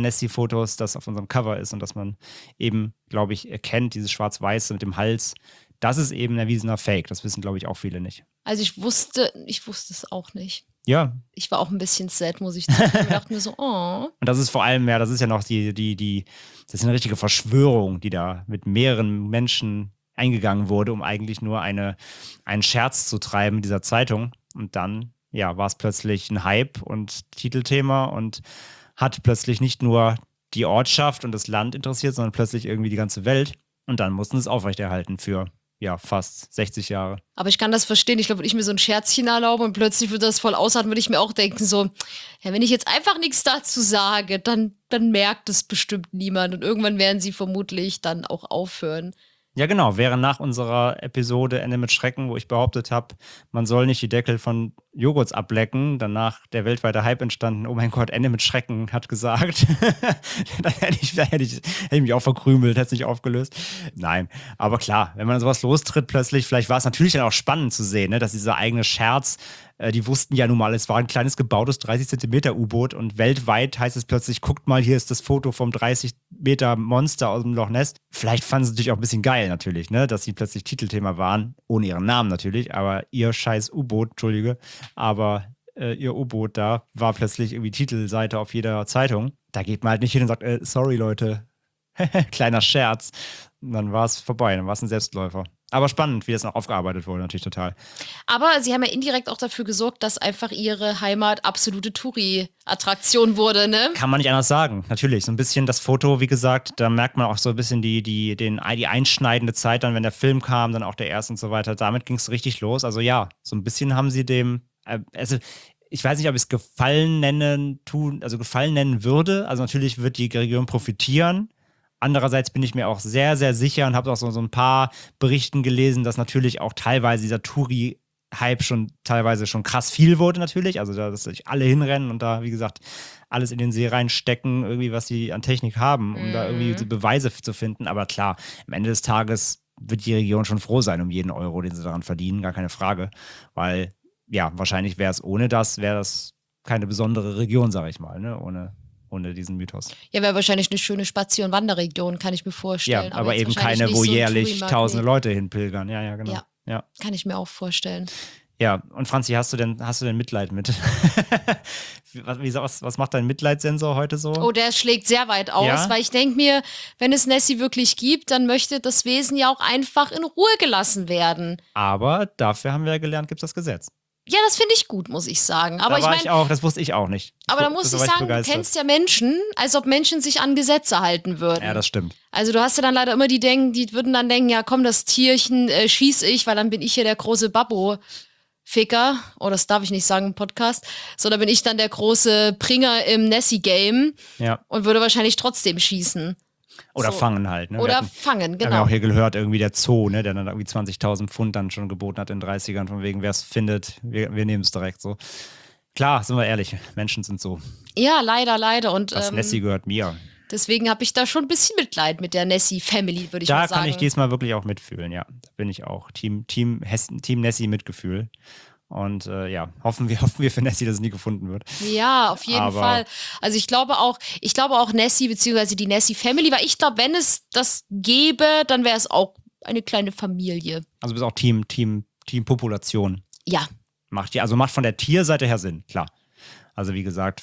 Nessie-Fotos, das auf unserem Cover ist und das man eben, glaube ich, erkennt, dieses Schwarz-Weiße mit dem Hals, das ist eben ein erwiesener Fake. Das wissen, glaube ich, auch viele nicht. Also ich wusste es auch nicht. Ja. Ich war auch ein bisschen sad, muss ich sagen. Ich dachte mir so, oh. Und das ist vor allem, das ist ja noch das ist eine richtige Verschwörung, die da mit mehreren Menschen eingegangen wurde, um eigentlich nur einen Scherz zu treiben in dieser Zeitung. Und dann, war es plötzlich ein Hype und Titelthema und hat plötzlich nicht nur die Ortschaft und das Land interessiert, sondern plötzlich irgendwie die ganze Welt. Und dann mussten sie es aufrechterhalten für fast 60 Jahre. Aber ich kann das verstehen. Ich glaube, wenn ich mir so ein Scherzchen erlaube und plötzlich würde das voll ausatmen, würde ich mir auch denken, so, ja, wenn ich jetzt einfach nichts dazu sage, dann merkt es bestimmt niemand. Und irgendwann werden sie vermutlich dann auch aufhören. Ja, genau. Wäre nach unserer Episode Ende mit Schrecken, wo ich behauptet habe, man soll nicht die Deckel von Joghurts ablecken, danach der weltweite Hype entstanden, oh mein Gott, Ende mit Schrecken hat gesagt. Dann hätte ich mich auch verkrümelt, hätte es nicht aufgelöst. Nein, aber klar, wenn man sowas lostritt plötzlich, vielleicht war es natürlich dann auch spannend zu sehen, ne, dass dieser eigene Scherz, die wussten ja nun mal, es war ein kleines gebautes 30-Zentimeter-U-Boot und weltweit heißt es plötzlich, guckt mal, hier ist das Foto vom 30-Meter-Monster aus dem Loch Ness. Vielleicht fanden sie es natürlich auch ein bisschen geil natürlich, ne, dass sie plötzlich Titelthema waren, ohne ihren Namen natürlich, aber ihr scheiß U-Boot, Entschuldige, aber ihr U-Boot da war plötzlich irgendwie Titelseite auf jeder Zeitung. Da geht man halt nicht hin und sagt, sorry Leute, kleiner Scherz. Und dann war es vorbei, dann war es ein Selbstläufer. Aber spannend, wie das noch aufgearbeitet wurde, natürlich total. Aber sie haben ja indirekt auch dafür gesorgt, dass einfach ihre Heimat absolute Touri-Attraktion wurde, ne? Kann man nicht anders sagen, natürlich. So ein bisschen das Foto, wie gesagt, da merkt man auch so ein bisschen die einschneidende Zeit dann, wenn der Film kam, dann auch der erste und so weiter. Damit ging es richtig los. Also ja, so ein bisschen haben sie dem, ich weiß nicht, ob ich es Gefallen nennen würde. Also natürlich wird die Region profitieren. Andererseits bin ich mir auch sehr, sehr sicher und habe auch so ein paar Berichten gelesen, dass natürlich auch teilweise dieser Touri-Hype teilweise schon krass viel wurde natürlich. Also dass sich alle hinrennen und da, wie gesagt, alles in den See reinstecken, irgendwie, was sie an Technik haben, um da irgendwie so Beweise zu finden. Aber klar, am Ende des Tages wird die Region schon froh sein um jeden Euro, den sie daran verdienen, gar keine Frage. Weil, wahrscheinlich wäre das keine besondere Region, sag ich mal, ne? Ohne diesen Mythos. Ja, wäre wahrscheinlich eine schöne Spazier- und Wanderregion, kann ich mir vorstellen. Ja, aber eben keine, wo jährlich tausende Leute hinpilgern. Ja, genau. Ja. Kann ich mir auch vorstellen. Ja, und Franzi, hast du denn Mitleid mit? Was macht dein Mitleidssensor heute so? Oh, der schlägt sehr weit aus, weil ich denke mir, wenn es Nessie wirklich gibt, dann möchte das Wesen ja auch einfach in Ruhe gelassen werden. Aber dafür haben wir ja gelernt, gibt es das Gesetz. Ja, das finde ich gut, muss ich sagen. Aber das wusste ich auch nicht. Aber da muss ich sagen, du kennst ja Menschen, als ob Menschen sich an Gesetze halten würden. Ja, das stimmt. Also du hast ja dann leider immer die würden dann denken, ja komm, das Tierchen schieß ich, weil dann bin ich hier der große Babbo-Ficker. Oh, das darf ich nicht sagen im Podcast. So, da bin ich dann der große Bringer im Nessie-Game und würde wahrscheinlich trotzdem schießen. Oder fangen halt. Ne? Fangen, genau. Wir haben ja auch hier gehört, irgendwie der Zoo, ne, der dann irgendwie 20.000 Pfund dann schon geboten hat in den 30ern, von wegen, wer es findet, wir nehmen es direkt so. Klar, sind wir ehrlich, Menschen sind so. Ja, leider. Und das Nessie gehört mir. Deswegen habe ich da schon ein bisschen Mitleid mit der Nessie-Family, würde ich mal sagen. Da kann ich diesmal wirklich auch mitfühlen, ja. Da bin ich auch. Team Nessie-Mitgefühl. Und hoffen wir für Nessie, dass es nie gefunden wird. Ja, auf jeden Fall. Also ich glaube auch Nessie beziehungsweise die Nessie-Family, weil ich glaube, wenn es das gäbe, dann wäre es auch eine kleine Familie. Also du bist auch Team Population. Ja. Macht von der Tierseite her Sinn, klar. Also wie gesagt,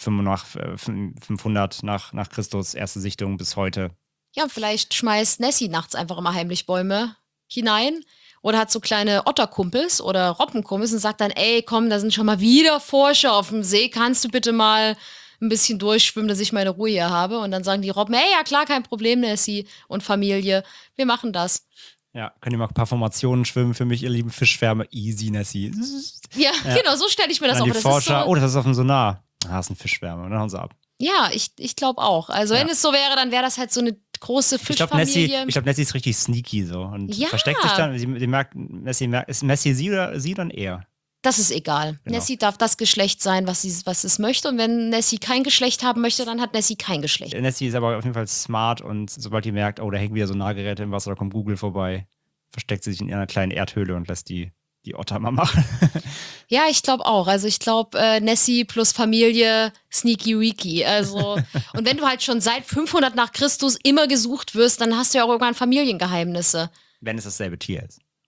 500 nach Christus, erste Sichtung bis heute. Ja, vielleicht schmeißt Nessie nachts einfach immer heimlich Bäume hinein. Oder hat so kleine Otterkumpels oder Robbenkumpels und sagt dann, ey, komm, da sind schon mal wieder Forscher auf dem See, kannst du bitte mal ein bisschen durchschwimmen, dass ich meine Ruhe hier habe? Und dann sagen die Robben, hey, ja klar, kein Problem, Nessie und Familie, wir machen das. Ja, könnt ihr mal ein paar Formationen schwimmen für mich, ihr lieben Fischschwärme, easy, Nessie. Ja, genau, so stelle ich mir das auch vor. Die Forscher, das ist auf dem Sonar. Das ist ein Fischschwärme, und dann hauen sie ab. Ja, ich glaube auch. Also wenn es so wäre, dann wäre das halt so eine große Fischfamilie. Ich glaube, Nessie ist richtig sneaky so und versteckt sich dann. Sie merkt, ist Nessie sie oder dann er? Das ist egal. Genau. Nessie darf das Geschlecht sein, was es möchte. Und wenn Nessie kein Geschlecht haben möchte, dann hat Nessie kein Geschlecht. Nessie ist aber auf jeden Fall smart und sobald die merkt, oh, da hängen wieder so Nahgeräte im Wasser, da kommt Google vorbei, versteckt sie sich in einer kleinen Erdhöhle und lässt die Otter mal machen. Ja, ich glaube auch. Also ich glaube, Nessie plus Familie, sneaky weaky. Also, und wenn du halt schon seit 500 nach Christus immer gesucht wirst, dann hast du ja auch irgendwann Familiengeheimnisse. Wenn es dasselbe Tier ist.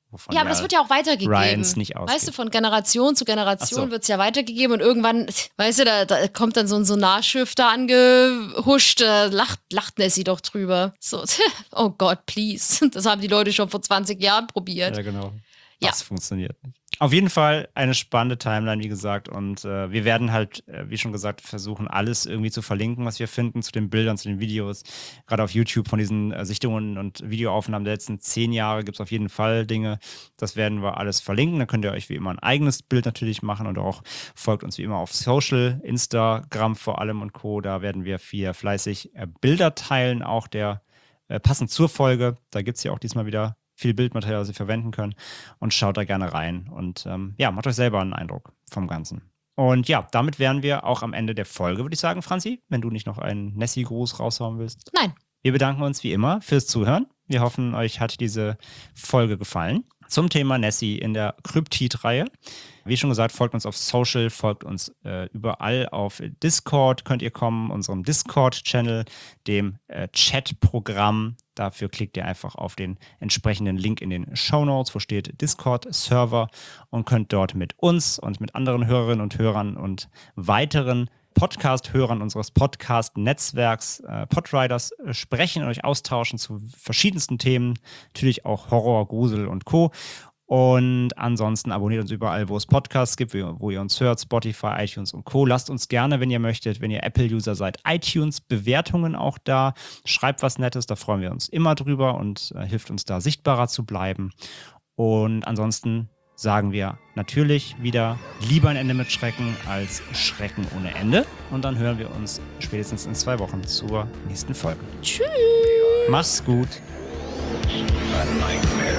wovon Ja, aber das wird ja auch weitergegeben. Ryans nicht ausgeht. Weißt du, von Generation zu Generation Ach so. wird es ja weitergegeben und irgendwann, weißt du, da kommt dann so ein Sonarschiff da angehuscht, lacht Nessie doch drüber. So, oh Gott, please. Das haben die Leute schon vor 20 Jahren probiert. Ja, genau. Ja. Das funktioniert nicht. Auf jeden Fall eine spannende Timeline, wie gesagt. Und wir werden halt, wie schon gesagt, versuchen, alles irgendwie zu verlinken, was wir finden, zu den Bildern, zu den Videos. Gerade auf YouTube von diesen Sichtungen und Videoaufnahmen der letzten 10 Jahre gibt es auf jeden Fall Dinge. Das werden wir alles verlinken. Dann könnt ihr euch wie immer ein eigenes Bild natürlich machen und auch folgt uns wie immer auf Social, Instagram vor allem und Co. Da werden wir fleißig Bilder teilen, auch der passend zur Folge. Da gibt es ja auch diesmal wieder viel Bildmaterial, das ihr verwenden könnt, und schaut da gerne rein und macht euch selber einen Eindruck vom Ganzen. Und ja, damit wären wir auch am Ende der Folge, würde ich sagen, Franzi, wenn du nicht noch einen Nessie-Gruß raushauen willst. Nein. Wir bedanken uns wie immer fürs Zuhören. Wir hoffen, euch hat diese Folge gefallen. Zum Thema Nessie in der Kryptid-Reihe. Wie schon gesagt, folgt uns auf Social, folgt uns überall auf Discord, könnt ihr kommen, unserem Discord-Channel, dem Chat-Programm. Dafür klickt ihr einfach auf den entsprechenden Link in den Shownotes, wo steht Discord-Server, und könnt dort mit uns und mit anderen Hörerinnen und Hörern und weiteren Podcast-Hörern unseres Podcast-Netzwerks Podriders sprechen und euch austauschen zu verschiedensten Themen. Natürlich auch Horror, Grusel und Co. Und ansonsten abonniert uns überall, wo es Podcasts gibt, wo ihr uns hört, Spotify, iTunes und Co. Lasst uns gerne, wenn ihr möchtet, wenn ihr Apple-User seid, iTunes-Bewertungen auch da. Schreibt was Nettes, da freuen wir uns immer drüber und hilft uns da sichtbarer zu bleiben. Und ansonsten sagen wir natürlich wieder lieber ein Ende mit Schrecken als Schrecken ohne Ende. Und dann hören wir uns spätestens in 2 Wochen zur nächsten Folge. Tschüss. Mach's gut. A nightmare